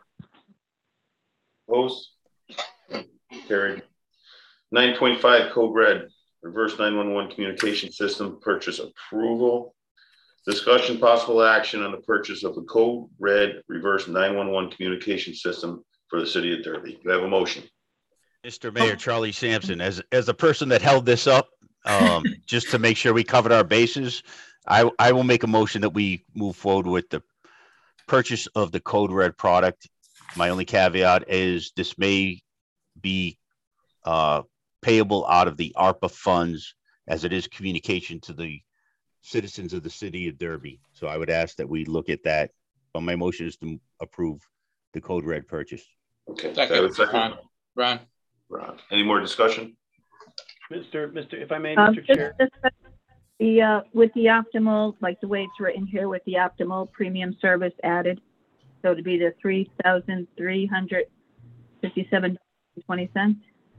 Opposed? Carried. Nine point five, Code Red, reverse nine one one communication system purchase approval. Discussion possible action on the purchase of the Code Red reverse nine one one communication system for the city of Derby. Do I have a motion? Mister Mayor, Charlie Sampson, as, as the person that held this up, um, just to make sure we covered our bases, I, I will make a motion that we move forward with the purchase of the Code Red product. My only caveat is this may be uh, payable out of the ARPA funds, as it is communication to the citizens of the city of Derby. So I would ask that we look at that. But my motion is to approve the Code Red purchase. Okay. Second. Do I have a second? Ron. Ron. Ron. Any more discussion? Mister Mister, if I may, Um, Mister just- Chair. just The, uh, with the optimal, like the way it's written here, with the optimal premium service added, so to be the three thousand three hundred fifty-seven twenty cents.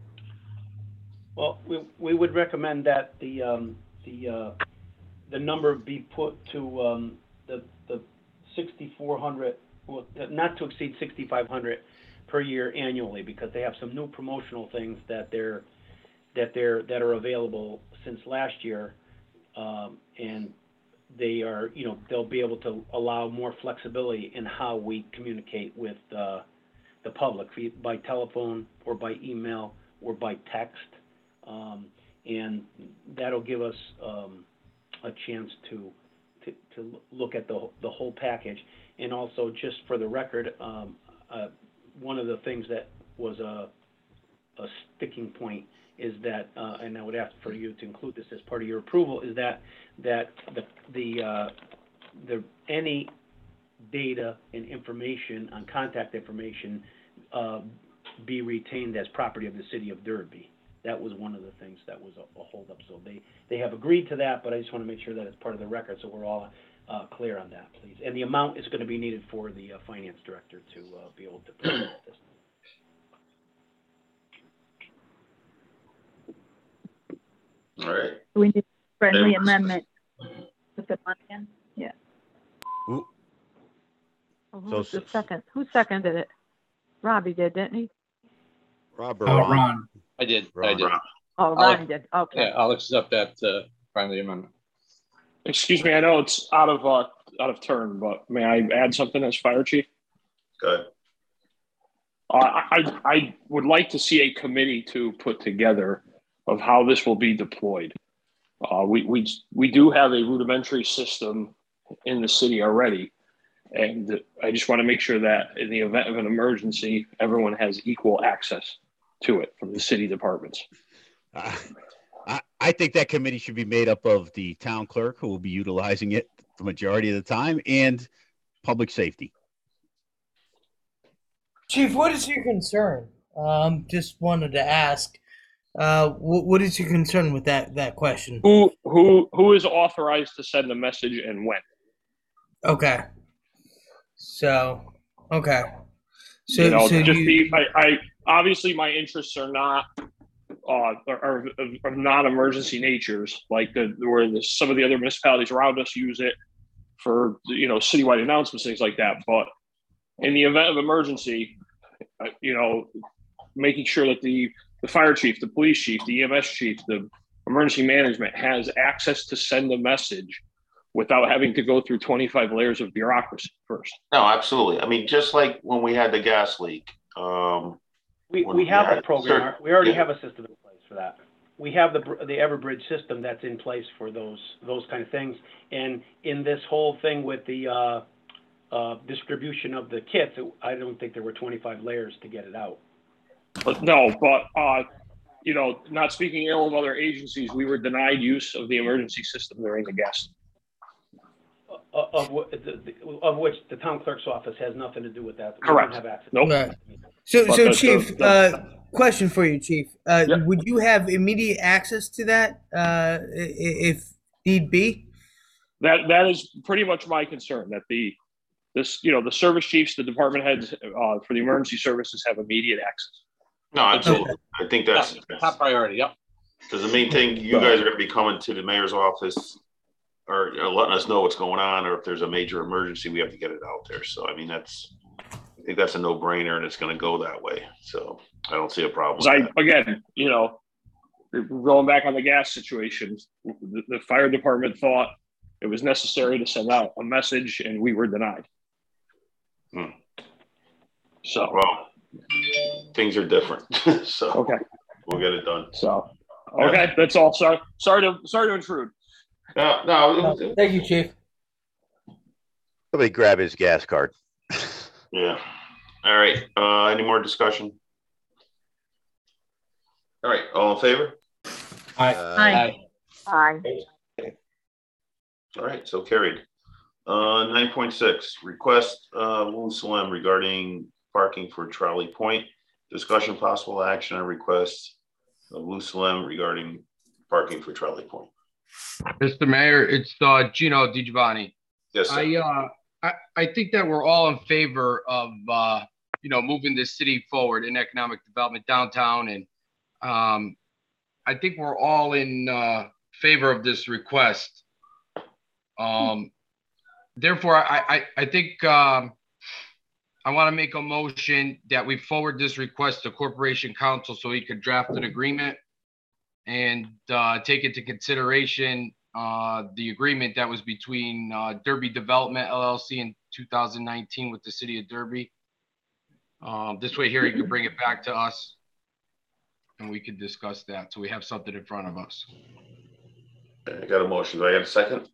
Well, we, we would recommend that the, um, the, uh, the number be put to, um, the, the sixty-four hundred, well, not to exceed sixty-five hundred per year annually, because they have some new promotional things that they're, that they're, that are available since last year. Um, and they are, you know, they'll be able to allow more flexibility in how we communicate with, uh, the public, by telephone or by email or by text. Um, and that'll give us, um, a chance to, to, to look at the, the whole package. And also, just for the record, um, uh, one of the things that was a, a sticking point is that, uh, and I would ask for you to include this as part of your approval, is that, that the, the, uh, the, any data and information on contact information, uh, be retained as property of the city of Derby. That was one of the things that was a, a holdup. So they, they have agreed to that, but I just want to make sure that it's part of the record, so we're all uh, clear on that, please. And the amount is going to be needed for the uh, finance director to uh, be able to present this. All right. We need a friendly There- amendment with the money in, yeah. Ooh. Well, So- Who's the second? Who seconded it? Robbie did, didn't he? Robert, Uh, Ron. Ron. I did. I Ron. did. Oh, Alex- Ronnie did. Okay. Yeah, Alex is up that uh, friendly amendment. Excuse me, I know it's out of uh, out of turn, but may I add something as fire chief? Go ahead. Uh, I I would like to see a committee to put together of how this will be deployed. Uh, we we we do have a rudimentary system in the city already, and I just want to make sure that in the event of an emergency, everyone has equal access to it from the city departments. Uh, I, I think that committee should be made up of the town clerk, who will be utilizing it the majority of the time, and public safety. Chief, what is your concern? Um, just wanted to ask, uh, what, what is your concern with that that question? Who who who is authorized to send the message and when? Okay. So, okay. So, you know, so just you, be, I, I obviously my interests are not uh are, are, are not emergency natures like the where the, some of the other municipalities around us use it for, you know, citywide announcements, things like that. But in the event of emergency, uh, you know, making sure that the the fire chief, the police chief, the E M S chief, the emergency management has access to send a message without having to go through twenty-five layers of bureaucracy first. No, absolutely. I mean, just like when we had the gas leak. Um, We, when we have had a program, certain- we already yeah. have a system in place for that. We have the, br- the Everbridge system that's in place for those, those kind of things. And in this whole thing with the, uh, uh, distribution of the kits, I don't think there were twenty-five layers to get it out. But no, but, uh, you know, not speaking ill of other agencies, we were denied use of the emergency system during the gas. Uh, Of, wh- the- the- of which the town clerk's office has nothing to do with that. We don't Correct. have access. Nope. Right. So, But so the- Chief, the- uh, question for you, Chief. Uh, Yep. Would you have immediate access to that uh, i- i- if need be? That that is pretty much my concern, that the this you know the service chiefs, the department heads uh, for the emergency services have immediate access. No, absolutely. I think that's top priority. Yep. Because the main thing, you guys are going to be coming to the mayor's office or uh, letting us know what's going on, or if there's a major emergency, we have to get it out there. So, I mean, that's, I think that's a no brainer and it's going to go that way. So I don't see a problem. 'Cause I, again, you know, going back on the gas situation, the, the fire department thought it was necessary to send out a message and we were denied. Hmm. So, well, things are different. So, okay, we'll get it done. So, okay, that's all. Sorry, sorry to, sorry to intrude. No, no. Thank you, Chief. Somebody grab his gas card. Yeah. All right. Uh, any more discussion? All right. All in favor? Aye. Aye. Aye. All right. So carried. Uh, nine point six, request, uh, Lou Salem regarding parking for Trolley Point. Discussion possible action on request of Lou Salem regarding parking for Trolley Point. Mister Mayor, it's uh, Gino DiGiovanni. Yes, sir. I, uh, I, I think that we're all in favor of, uh, you know, moving this city forward in economic development downtown. And um, I think we're all in uh, favor of this request. Um, therefore, I, I, I think um, I want to make a motion that we forward this request to Corporation Counsel so he could draft an agreement and uh, take into consideration uh, the agreement that was between uh, Derby Development L L C in two thousand nineteen with the city of Derby. Um, this way here, he could bring it back to us and we could discuss that. So we have something in front of us. I got a motion. Do I have a second?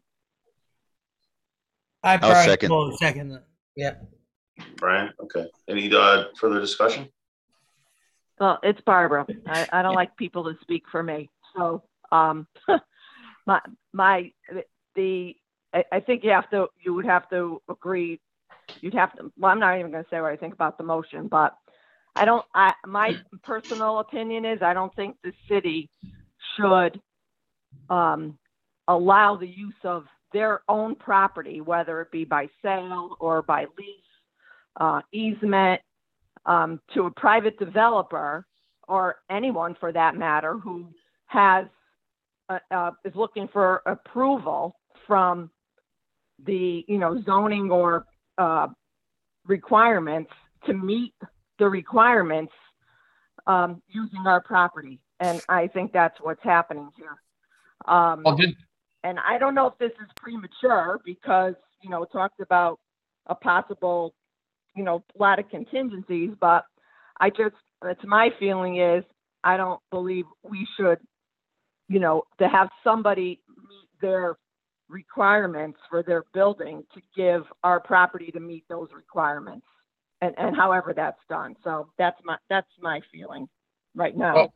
I I'll probably second. will second that. Yeah. Brian? Okay. Any uh, further discussion? Well, it's Barbara. I, I don't like people to speak for me. So, um, my, my, the, I, I think you have to, you would have to agree. You'd have to, well, I'm not even going to say what I think about the motion, but I don't, I, my personal opinion is I don't think the city should, um, allow the use of their own property, whether it be by sale or by lease, uh, easement, um, to a private developer or anyone for that matter who has uh, uh, is looking for approval from the you know zoning or uh, requirements to meet the requirements um, using our property, and I think that's what's happening here. Um, Well, did- and I don't know if this is premature because you know it talks about a possible you know, a lot of contingencies, but I just, it's my feeling is I don't believe we should, you know, to have somebody meet their requirements for their building to give our property to meet those requirements and, and however that's done. So that's my, that's my feeling right now. Well,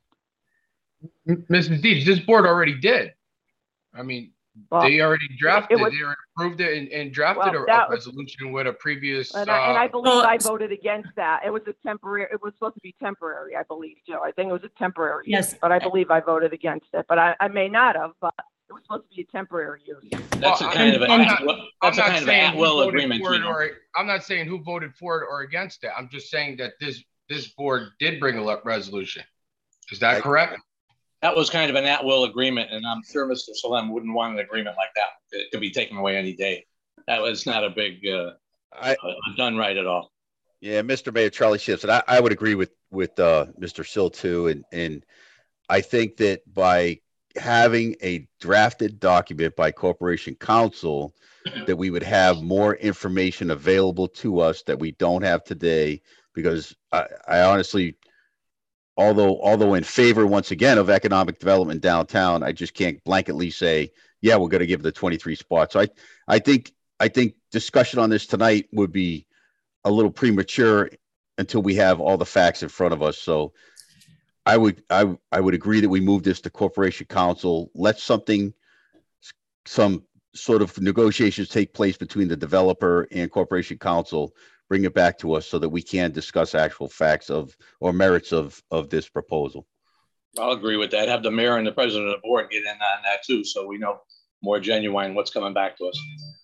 M- Missus Deeds, this board already did. I mean, Well, they already drafted, it was- they already approved it and, and drafted Well, a- that a was- resolution with a previous. And I, and I uh, believe I voted against that. It was a temporary, it was supposed to be temporary, I believe, Joe. I think it was a temporary Yes. use, but I believe I voted against it, but I, I may not have, but it was supposed to be a temporary use. That's a Well, kind of an I'm at, not- that's I'm a not kind of an saying at who will voted agreement. for it Gino. or- I'm not saying who voted for it or against it. I'm just saying that this, this board did bring a le- resolution. Is that correct? That was kind of an at will agreement, and I'm sure Mister Salem wouldn't want an agreement like that. It could be taken away any day. That was not a big uh, I, uh, done right at all. Yeah, Mister Mayor Charlie Schiffs, and I, I would agree with with uh, Mister Sill too, and and I think that by having a drafted document by Corporation Counsel, that we would have more information available to us that we don't have today, because I, I honestly, although although in favor once again of economic development downtown, I just can't blanketly say, yeah, we're going to give the twenty-three spots. So I I think I think discussion on this tonight would be a little premature until we have all the facts in front of us. So I would, I, I would agree that we move this to Corporation Counsel, let something, some sort of negotiations take place between the developer and Corporation Counsel bring it back to us so that we can discuss actual facts of or merits of of this proposal. I'll agree with that. Have the mayor and the president of the board get in on that too, so we know more genuine what's coming back to us.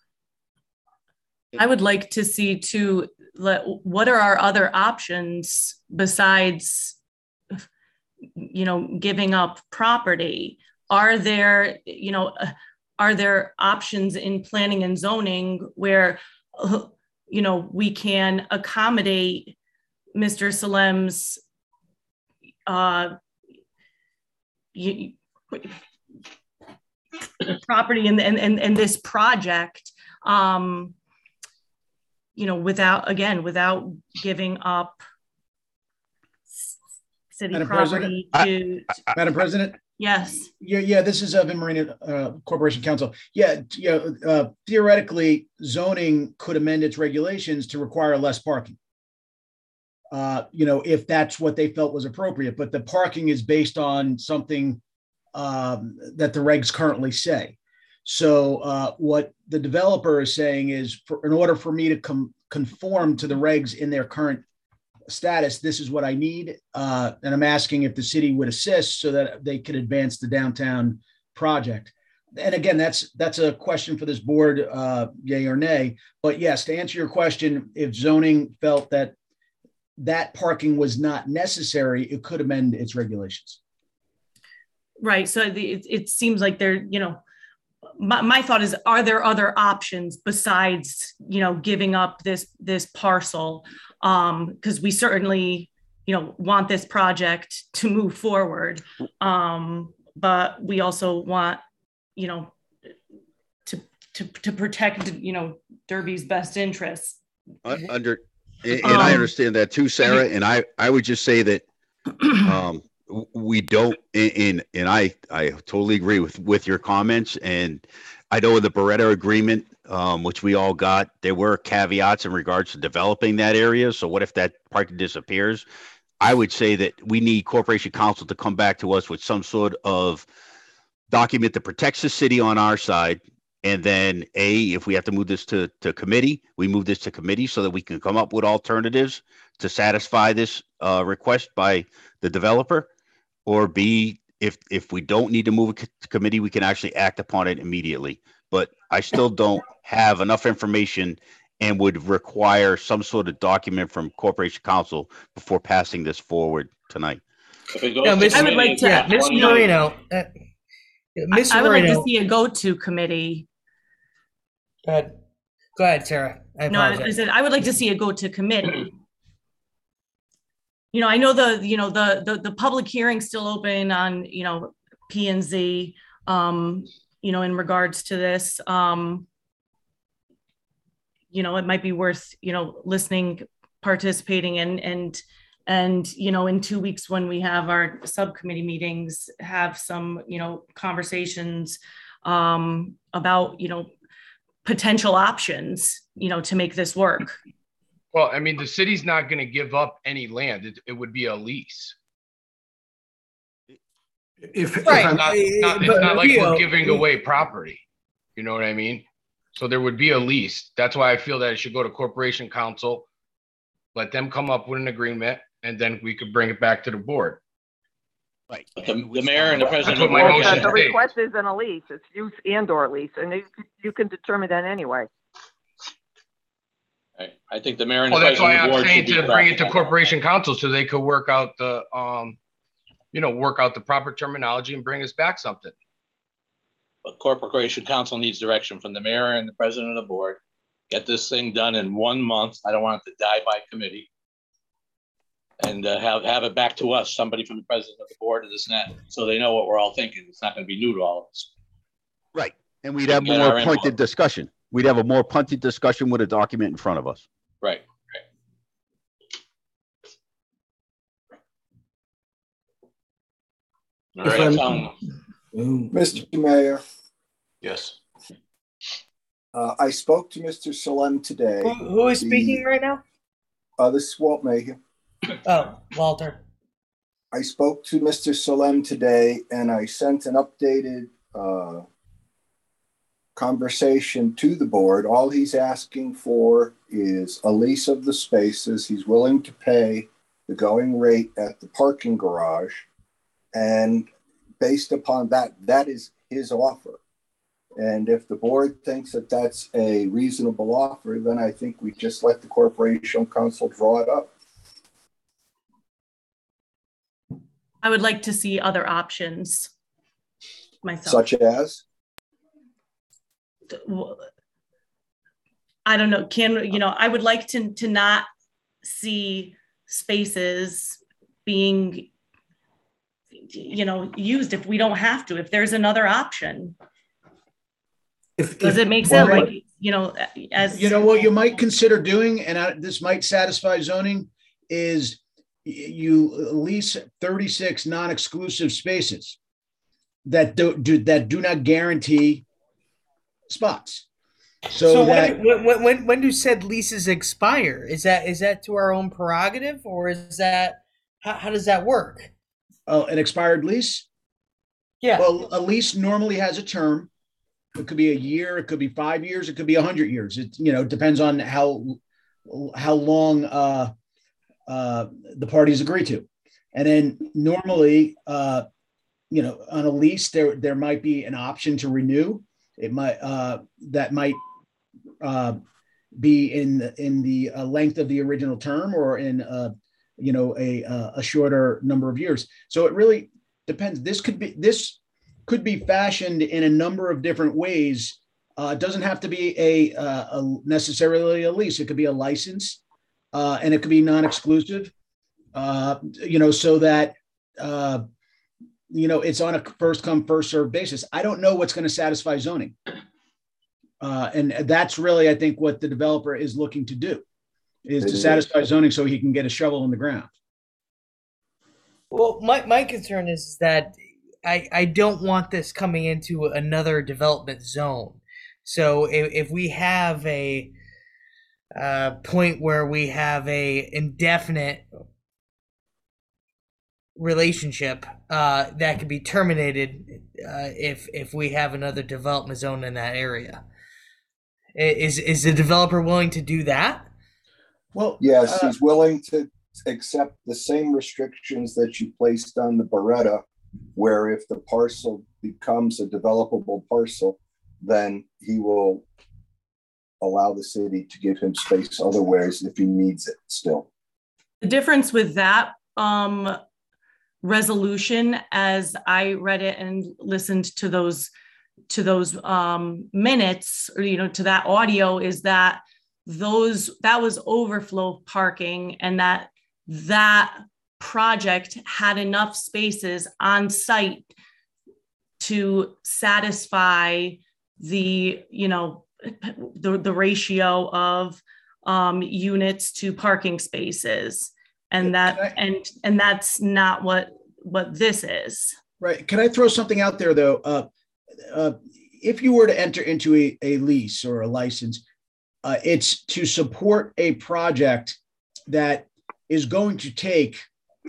I would like to see too, let, what are our other options besides, you know, giving up property? Are there, you know, are there options in planning and zoning where, you know, we can accommodate Mister Salem's uh, you, property and and and, and this project, um, you know, without again without giving up city Madam property President, to, I, I, Madam President. Yes. Yeah, yeah. This is uh, Vin Marina uh, Corporation Counsel. Yeah, yeah. Uh, theoretically, zoning could amend its regulations to require less parking. Uh, you know, if that's what they felt was appropriate, but the parking is based on something um, that the regs currently say. So uh, what the developer is saying is, for, in order for me to com- conform to the regs in their current status, this is what I need. Uh, and I'm asking if the city would assist so that they could advance the downtown project. And again, that's that's a question for this board, uh, yay or nay. But yes, to answer your question, if zoning felt that that parking was not necessary, it could amend its regulations. Right. So the, it, it seems like there, you know, my, my thought is, are there other options besides, you know, giving up this this parcel? Um, because we certainly, you know, want this project to move forward. Um, but we also want, you know, to to to protect, you know, Derby's best interests. Under and, and um, I understand that too, Sarah. And I I would just say that um we don't, and and I I totally agree with with your comments. And I know in the Beretta agreement, um, which we all got, there were caveats in regards to developing that area. So what if that park disappears? I would say that we need Corporation Counsel to come back to us with some sort of document that protects the city on our side. And then A, if we have to move this to, to committee, we move this to committee so that we can come up with alternatives to satisfy this uh, request by the developer. Or B, if if we don't need to move it to committee, we can actually act upon it immediately. But I still don't have enough information and would require some sort of document from Corporation Counsel before passing this forward tonight. No, Miz I would like to, yeah, Miz Marino. Uh, Miz I would Marino, like to see a go-to committee. Go ahead. Go ahead, Sarah. I no, I, I said I would like to see a go-to committee. You know, I know the, you know, the, the, the public hearing's still open on, you know, P and Z, um, you know, in regards to this, um, you know, it might be worth, you know, listening, participating and, and, and, you know, in two weeks when we have our subcommittee meetings, have some, you know, conversations um, about, you know, potential options, you know, to make this work. Well, I mean, the city's not going to give up any land. It, it would be a lease. If, right. if It's not, it's not, it's not like we're giving away property. You know what I mean? So there would be a lease. That's why I feel that it should go to Corporation Counsel, let them come up with an agreement, and then we could bring it back to the board. Right. The, the mayor and the president. That's what my motion the, the states. request isn't a lease; it's use and or lease, and you, you can determine that anyway. I think the mayor and well, the that's why president I'm of the saying board to bring it to Corporation Counsel so they could work out the, um, you know, work out the proper terminology and bring us back something. But Corporation Counsel needs direction from the mayor and the president of the board. Get this thing done in one month. I don't want it to die by committee. And uh, have have it back to us, somebody from the president of the board and this and that, so they know what we're all thinking. It's not going to be new to all of us. Right. And we'd have more pointed discussion. We'd have a more punted discussion with a document in front of us. Right. Right. All right, Tom. Mister Mayor. Yes. Uh, I spoke to Mister Salem today. Who, who is speaking the, right now? Uh, this is Walt Mayhew. Oh, Walter. I spoke to Mister Salem today, and I sent an updated uh, conversation to the board. All he's asking for is a lease of the spaces. He's willing to pay the going rate at the parking garage. And based upon that, that is his offer. And if the board thinks that that's a reasonable offer, then I think we just let the Corporation Council draw it up. I would like to see other options myself. Such as? I don't know, can, you know, I would like to, to not see spaces being, you know, used if we don't have to, if there's another option. If, Does if, it make well, sense? Like, you know, as you know, what you might consider doing, and I, this might satisfy zoning, is you lease thirty-six non-exclusive spaces that do, do that do not guarantee spots. So, So that when, when when when do said leases expire? Is that is that to our own prerogative, or is that how, how does that work? uh, an expired lease. Yeah. Well, a lease normally has a term. It could be a year. It could be five years. It could be a hundred years. It you know depends on how how long uh, uh, the parties agree to. And then normally, uh, you know, on a lease, there there might be an option to renew. It might uh, that might uh, be in the, in the uh, length of the original term, or in uh, you know a a shorter number of years. So it really depends. This could be this could be fashioned in a number of different ways. Uh, it doesn't have to be a, uh, a necessarily a lease. It could be a license, uh, and it could be non-exclusive. Uh, you know, so that uh, you know it's on a first come first served basis. I don't know what's going to satisfy zoning, uh, and that's really I think what the developer is looking to do, is to satisfy zoning so he can get a shovel in the ground. Well, my my concern is that I I don't want this coming into another development zone. So if, if we have a uh, point where we have a indefinite relationship uh, that can be terminated uh, if if we have another development zone in that area, is is the developer willing to do that? Well, yes, uh, he's willing to accept the same restrictions that you placed on the Beretta, where if the parcel becomes a developable parcel, then he will allow the city to give him space other ways if he needs it still. The difference with that um, resolution, as I read it and listened to those to those um, minutes, or you know, to that audio, is that those that was overflow parking, and that that project had enough spaces on site to satisfy the, you know, the, the ratio of um, units to parking spaces. And that, I, and, and that's not what, what this is. Right. Can I throw something out there though? Uh, uh, if you were to enter into a, a lease or a license, uh, it's to support a project that is going to take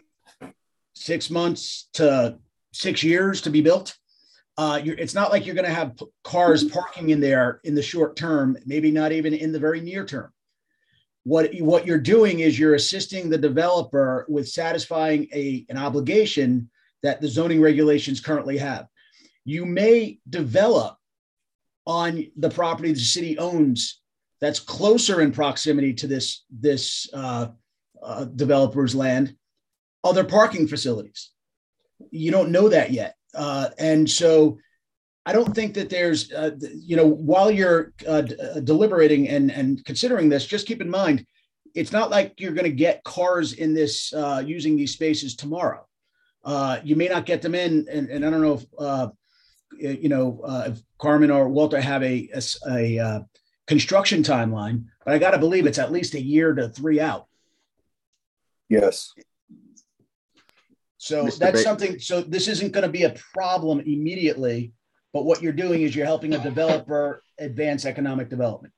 six months to six years to be built. Uh, you're, it's not like you're going to have p- cars parking in there in the short term, maybe not even in the very near term. What, what you're doing is you're assisting the developer with satisfying a, an obligation that the zoning regulations currently have. You may develop on the property the city owns that's closer in proximity to this, this uh, uh, developer's land, other parking facilities. You don't know that yet. Uh, and so I don't think that there's, uh, you know, while you're uh, d- deliberating and, and considering this, just keep in mind, it's not like you're going to get cars in this, uh, using these spaces tomorrow. Uh, you may not get them in. And, and I don't know if, uh, you know, uh, if Carmen or Walter have a, a, a uh, construction timeline, but I got to believe it's at least a year to three out. Yes. So Mister that's Baker. something, so this isn't going to be a problem immediately, but what you're doing is you're helping a developer advance economic development.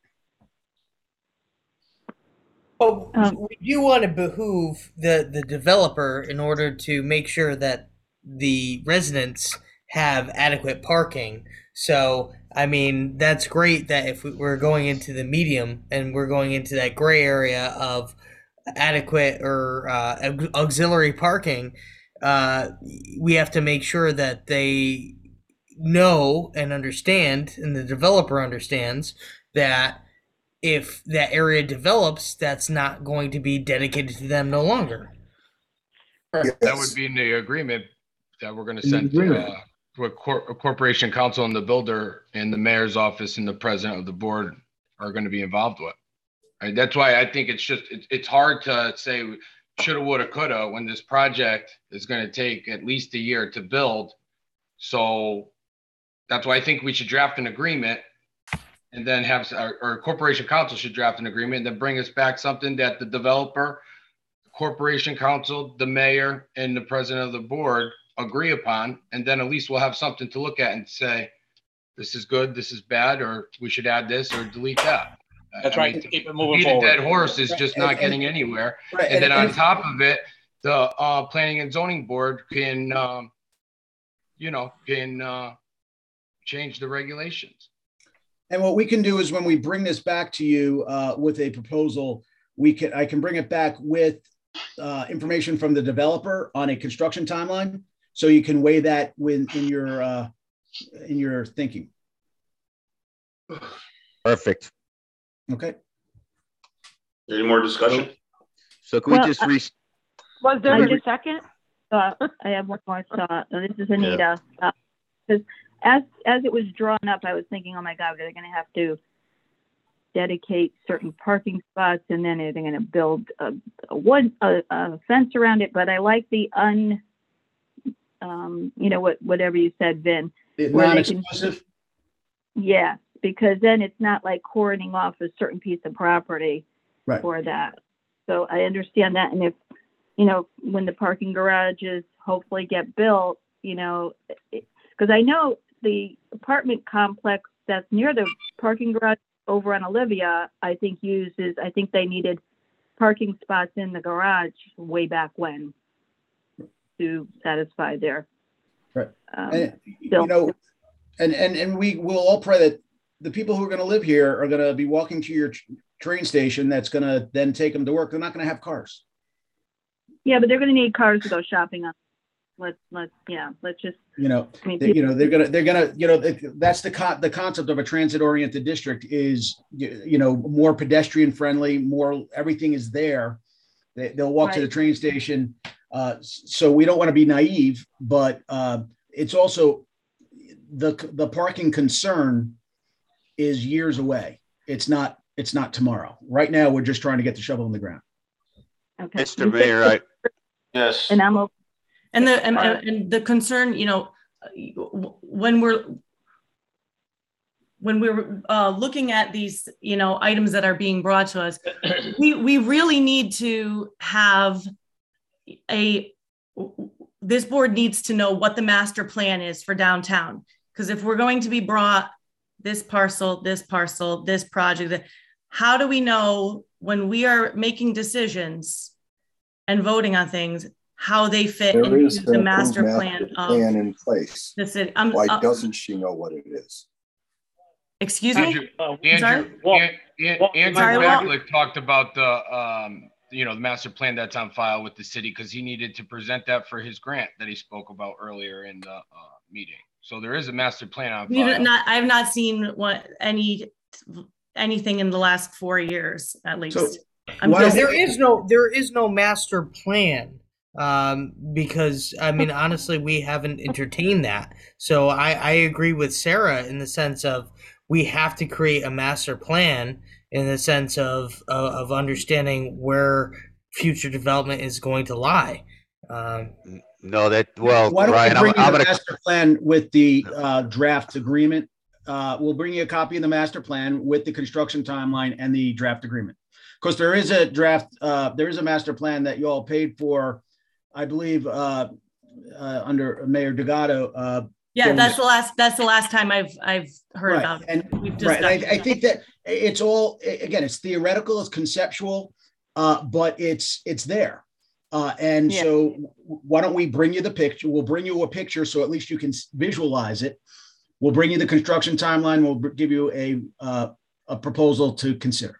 Well, we do want to behoove the, the developer in order to make sure that the residents have adequate parking. So I mean, that's great that if we- we're going into the medium and we're going into that gray area of adequate or uh, aux- auxiliary parking, uh, we have to make sure that they know and understand, and the developer understands that if that area develops, that's not going to be dedicated to them no longer. That would be in the agreement that we're going to In the send to, agreement. uh, to a, cor- a corporation council and the builder and the mayor's office and the president of the board are going to be involved with. Right? That's why I think it's just, it's, it's hard to say shoulda, woulda, coulda when this project is going to take at least a year to build. So that's why I think we should draft an agreement and then have, our, our corporation council should draft an agreement and then bring us back something that the developer, corporation council, the mayor, and the president of the board agree upon. And then at least we'll have something to look at and say, this is good, this is bad, or we should add this or delete that. That's I right. mean, To keep it to moving beat a forward. dead horse is Right. just And- not and- getting anywhere. Right. And then And- on and- top of it, the uh, planning and zoning board can, um, you know, can uh, change the regulations. And what we can do is when we bring this back to you uh, with a proposal, we can I can bring it back with uh, information from the developer on a construction timeline, so you can weigh that when in your uh, in your thinking. Perfect. Okay. Any more discussion? So can we Well, just I- re? Was there I a just- second? Uh, I have one more thought. Uh, This is Anita. Because as as it was drawn up, I was thinking, oh my God, they're going to have to dedicate certain parking spots, and then they're going to build a, a wood a, a fence around it. But I like the un, um, you know what, whatever you said, Vin. The where they can- non-exclusive. Yeah, because then it's not like cordoning off a certain piece of property Right. for that. So I understand that. And if, you know, when the parking garages hopefully get built, you know, because I know the apartment complex that's near the parking garage over on Olivia, I think uses, I think they needed parking spots in the garage way back when to satisfy their, Right. um, And, you bill. know, and and and we will all pray that the people who are going to live here are going to be walking to your tr- train station. That's going to then take them to work. They're not going to have cars. Yeah, but they're going to need cars to go shopping on. Let's, let's, yeah, let's just, You know, I mean, they, you know, they're gonna, they're gonna, you know, that's the con- the concept of a transit-oriented district is, you, you know, more pedestrian-friendly, more everything is there. They, they'll walk to the Right. train station. Uh, so we don't want to be naive, but uh, it's also the the parking concern is years away. It's not it's not tomorrow. Right now, we're just trying to get the shovel in the ground. okay. Mister Mayor, I, Yes. And I'm, o- And the and, Uh, and the concern, you know, when we're when we're uh, looking at these, you know, items that are being brought to us, we we really need to have a. This board needs to know what the master plan is for downtown, because if we're going to be brought this parcel, this parcel, this project, how do we know when we are making decisions and voting on things, how they fit There into is the an master approved plan master of plan in place. the city? Um, Why uh, doesn't she know what it is? excuse me? Andrew, Uh, Andrew, sorry? Walt, An- An- Walt, Andrew Sorry, Walt. Backlick talked about the, um, you know, the master plan that's on file with the city because he needed to present that for his grant that he spoke about earlier in the uh, meeting. So there is a master plan on We've file. not, I have not seen what any anything in the last four years at least. So, I'm why just, don't There is no there is no master plan um, because I mean honestly we haven't entertained that. So I, I agree with Sarah in the sense of we have to create a master plan in the sense of of, of understanding where future development is going to lie. Um, no, that, well, Why don't Ryan, we bring I'm, I'm you the gonna, master plan with the uh, draft agreement? Uh, we'll bring you a copy of the master plan with the construction timeline and the draft agreement. Because there is a draft, uh, there is a master plan that you all paid for, I believe, uh, uh, under Mayor Delgado. Uh, yeah, there that's was- the last that's the last time I've I've heard Right, about it. and- We've Right, and discussed I, I it. think that it's all, again, it's theoretical, it's conceptual, uh, but it's it's there. Uh, and Yeah. so why don't we bring you the picture? We'll bring you a picture so at least you can s- visualize it. we'll bring you the construction timeline. We'll give you a, uh, a proposal to consider.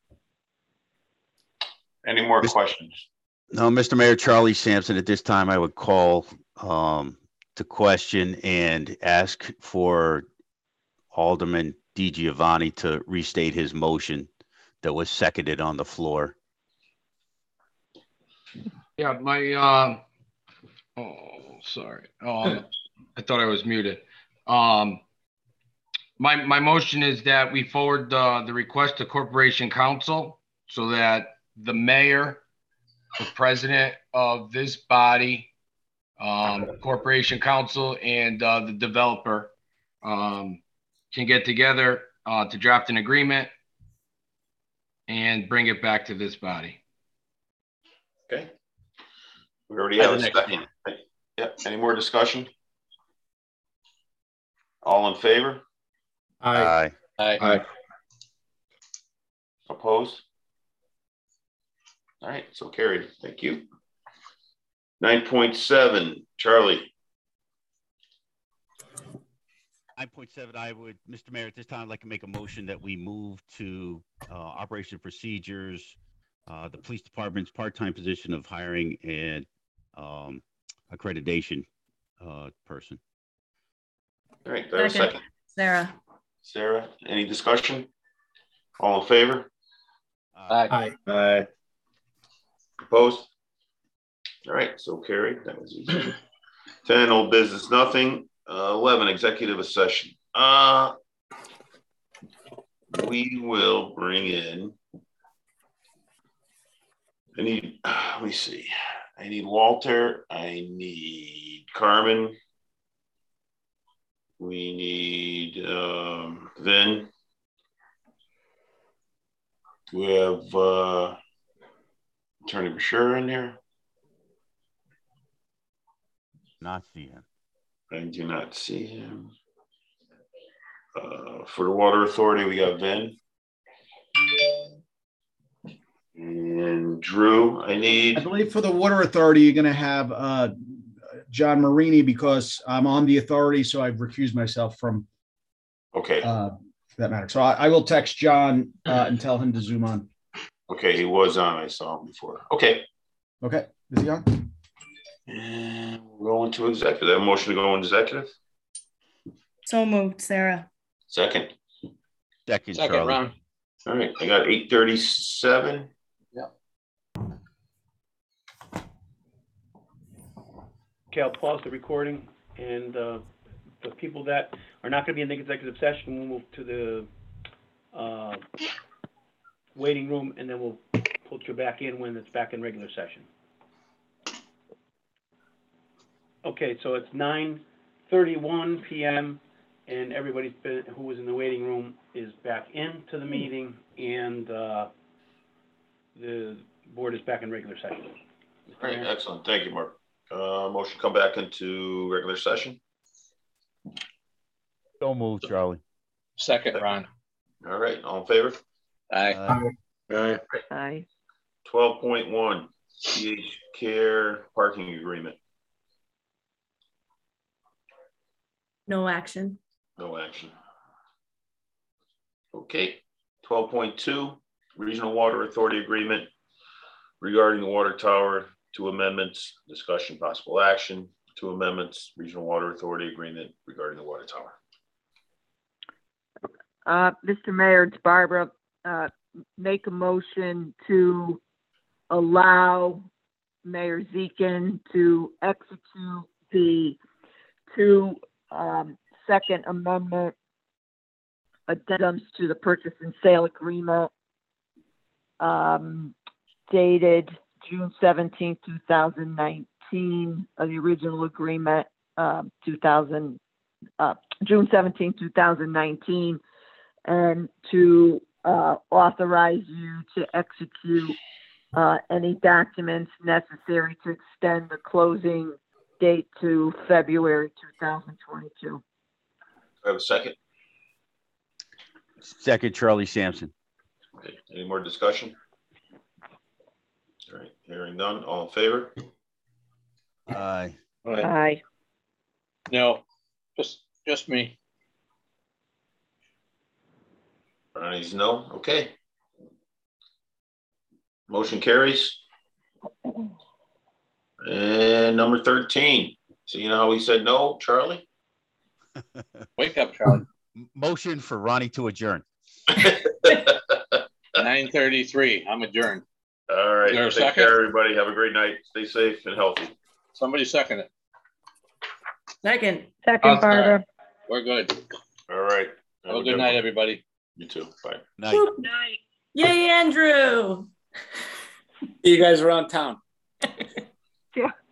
Any more questions? No, Mister Mayor, Charlie Sampson, at this time, I would call um, to question and ask for Alderman DiGiovanni to restate his motion that was seconded on the floor. Yeah, my, um, oh, sorry. Um, I thought I was muted. Um, my, my motion is that we forward the, the request to Corporation Council so that the mayor, the president of this body, um, Corporation Council, and uh, the developer um, can get together uh, to draft an agreement and bring it back to this body. Okay. We already have a second. Yep. Any more discussion? All in favor? Aye. Aye. Aye. Opposed? All right, so carried. Thank you. nine point seven, Charlie. nine point seven, I would, Mister Mayor, at this time, I'd like to make a motion that we move to uh, operation procedures, uh, the police department's part-time position of hiring and um, accreditation uh, person. All right, there's a second. Sarah. Sarah, any discussion? All in favor? Aye. Aye. Opposed? All right, so carried. That was easy. ten, old business, nothing. Uh, eleven, executive session. Uh, we will bring in, I need, uh, let me see. I need Walter. I need Carmen. We need um, Vin. We have uh, Attorney Bashir in there. Not see him. I do not see him. Uh, for the Water Authority, we got Vin. And Drew, I need. I believe for the Water Authority, you're going to have uh, John Marini because I'm on the authority, so I've recused myself from Okay. uh, that matter. So I, I will text John uh, and tell him to zoom on. Okay, he was on. I saw him before. Okay. Okay. Is he on? And we'll go into executive. I have a motion to go into executive. So moved, Sarah. Second. Second, Second Charlie. round. All right, I got eight thirty-seven. Okay, I'll pause the recording, and uh, the people that are not going to be in the executive session, we'll move to the uh, waiting room, and then we'll put you back in when it's back in regular session. Okay, so it's nine thirty-one p m and everybody who was in the waiting room is back into the meeting, and uh, the board is back in regular session. All right, excellent. Thank you, Mark. Uh, motion come back into regular session. So moved, Charlie. Second, Ron. All right, all in favor? Aye. Aye. Aye. twelve point one, C H Care parking agreement. No action. No action. Okay, twelve point two, Regional Water Authority agreement regarding the water tower. Two amendments, discussion, possible action. Two amendments, Regional Water Authority agreement regarding the water tower. Uh, Mister Mayor, it's Barbara. Uh, make a motion to allow Mayor Zekin to execute the two um, Second Amendment addendums to the purchase and sale agreement um, dated June seventeenth, two thousand nineteen, of the original agreement, um, two thousand, uh, June seventeenth, two thousand nineteen, and to uh, authorize you to execute uh, any documents necessary to extend the closing date to February two thousand twenty-two. I have a second. Second, Charlie Sampson. Okay, any more discussion? All right, hearing none, all in favor? Aye. Aye. No, just just me. Ronnie's no. Okay. Motion carries. And number thirteen. So you know how he said no, Charlie? Wake up, Charlie. Motion for Ronnie to adjourn. nine thirty-three. I'm adjourned. All right. Is there a Take second? care, everybody. Have a great night. Stay safe and healthy. Somebody second it. Second. Second, Barbara. We're good. All right. Have a good night, everybody. You too. Bye. Night. Night. Yay, Andrew. See you guys around town. Yeah.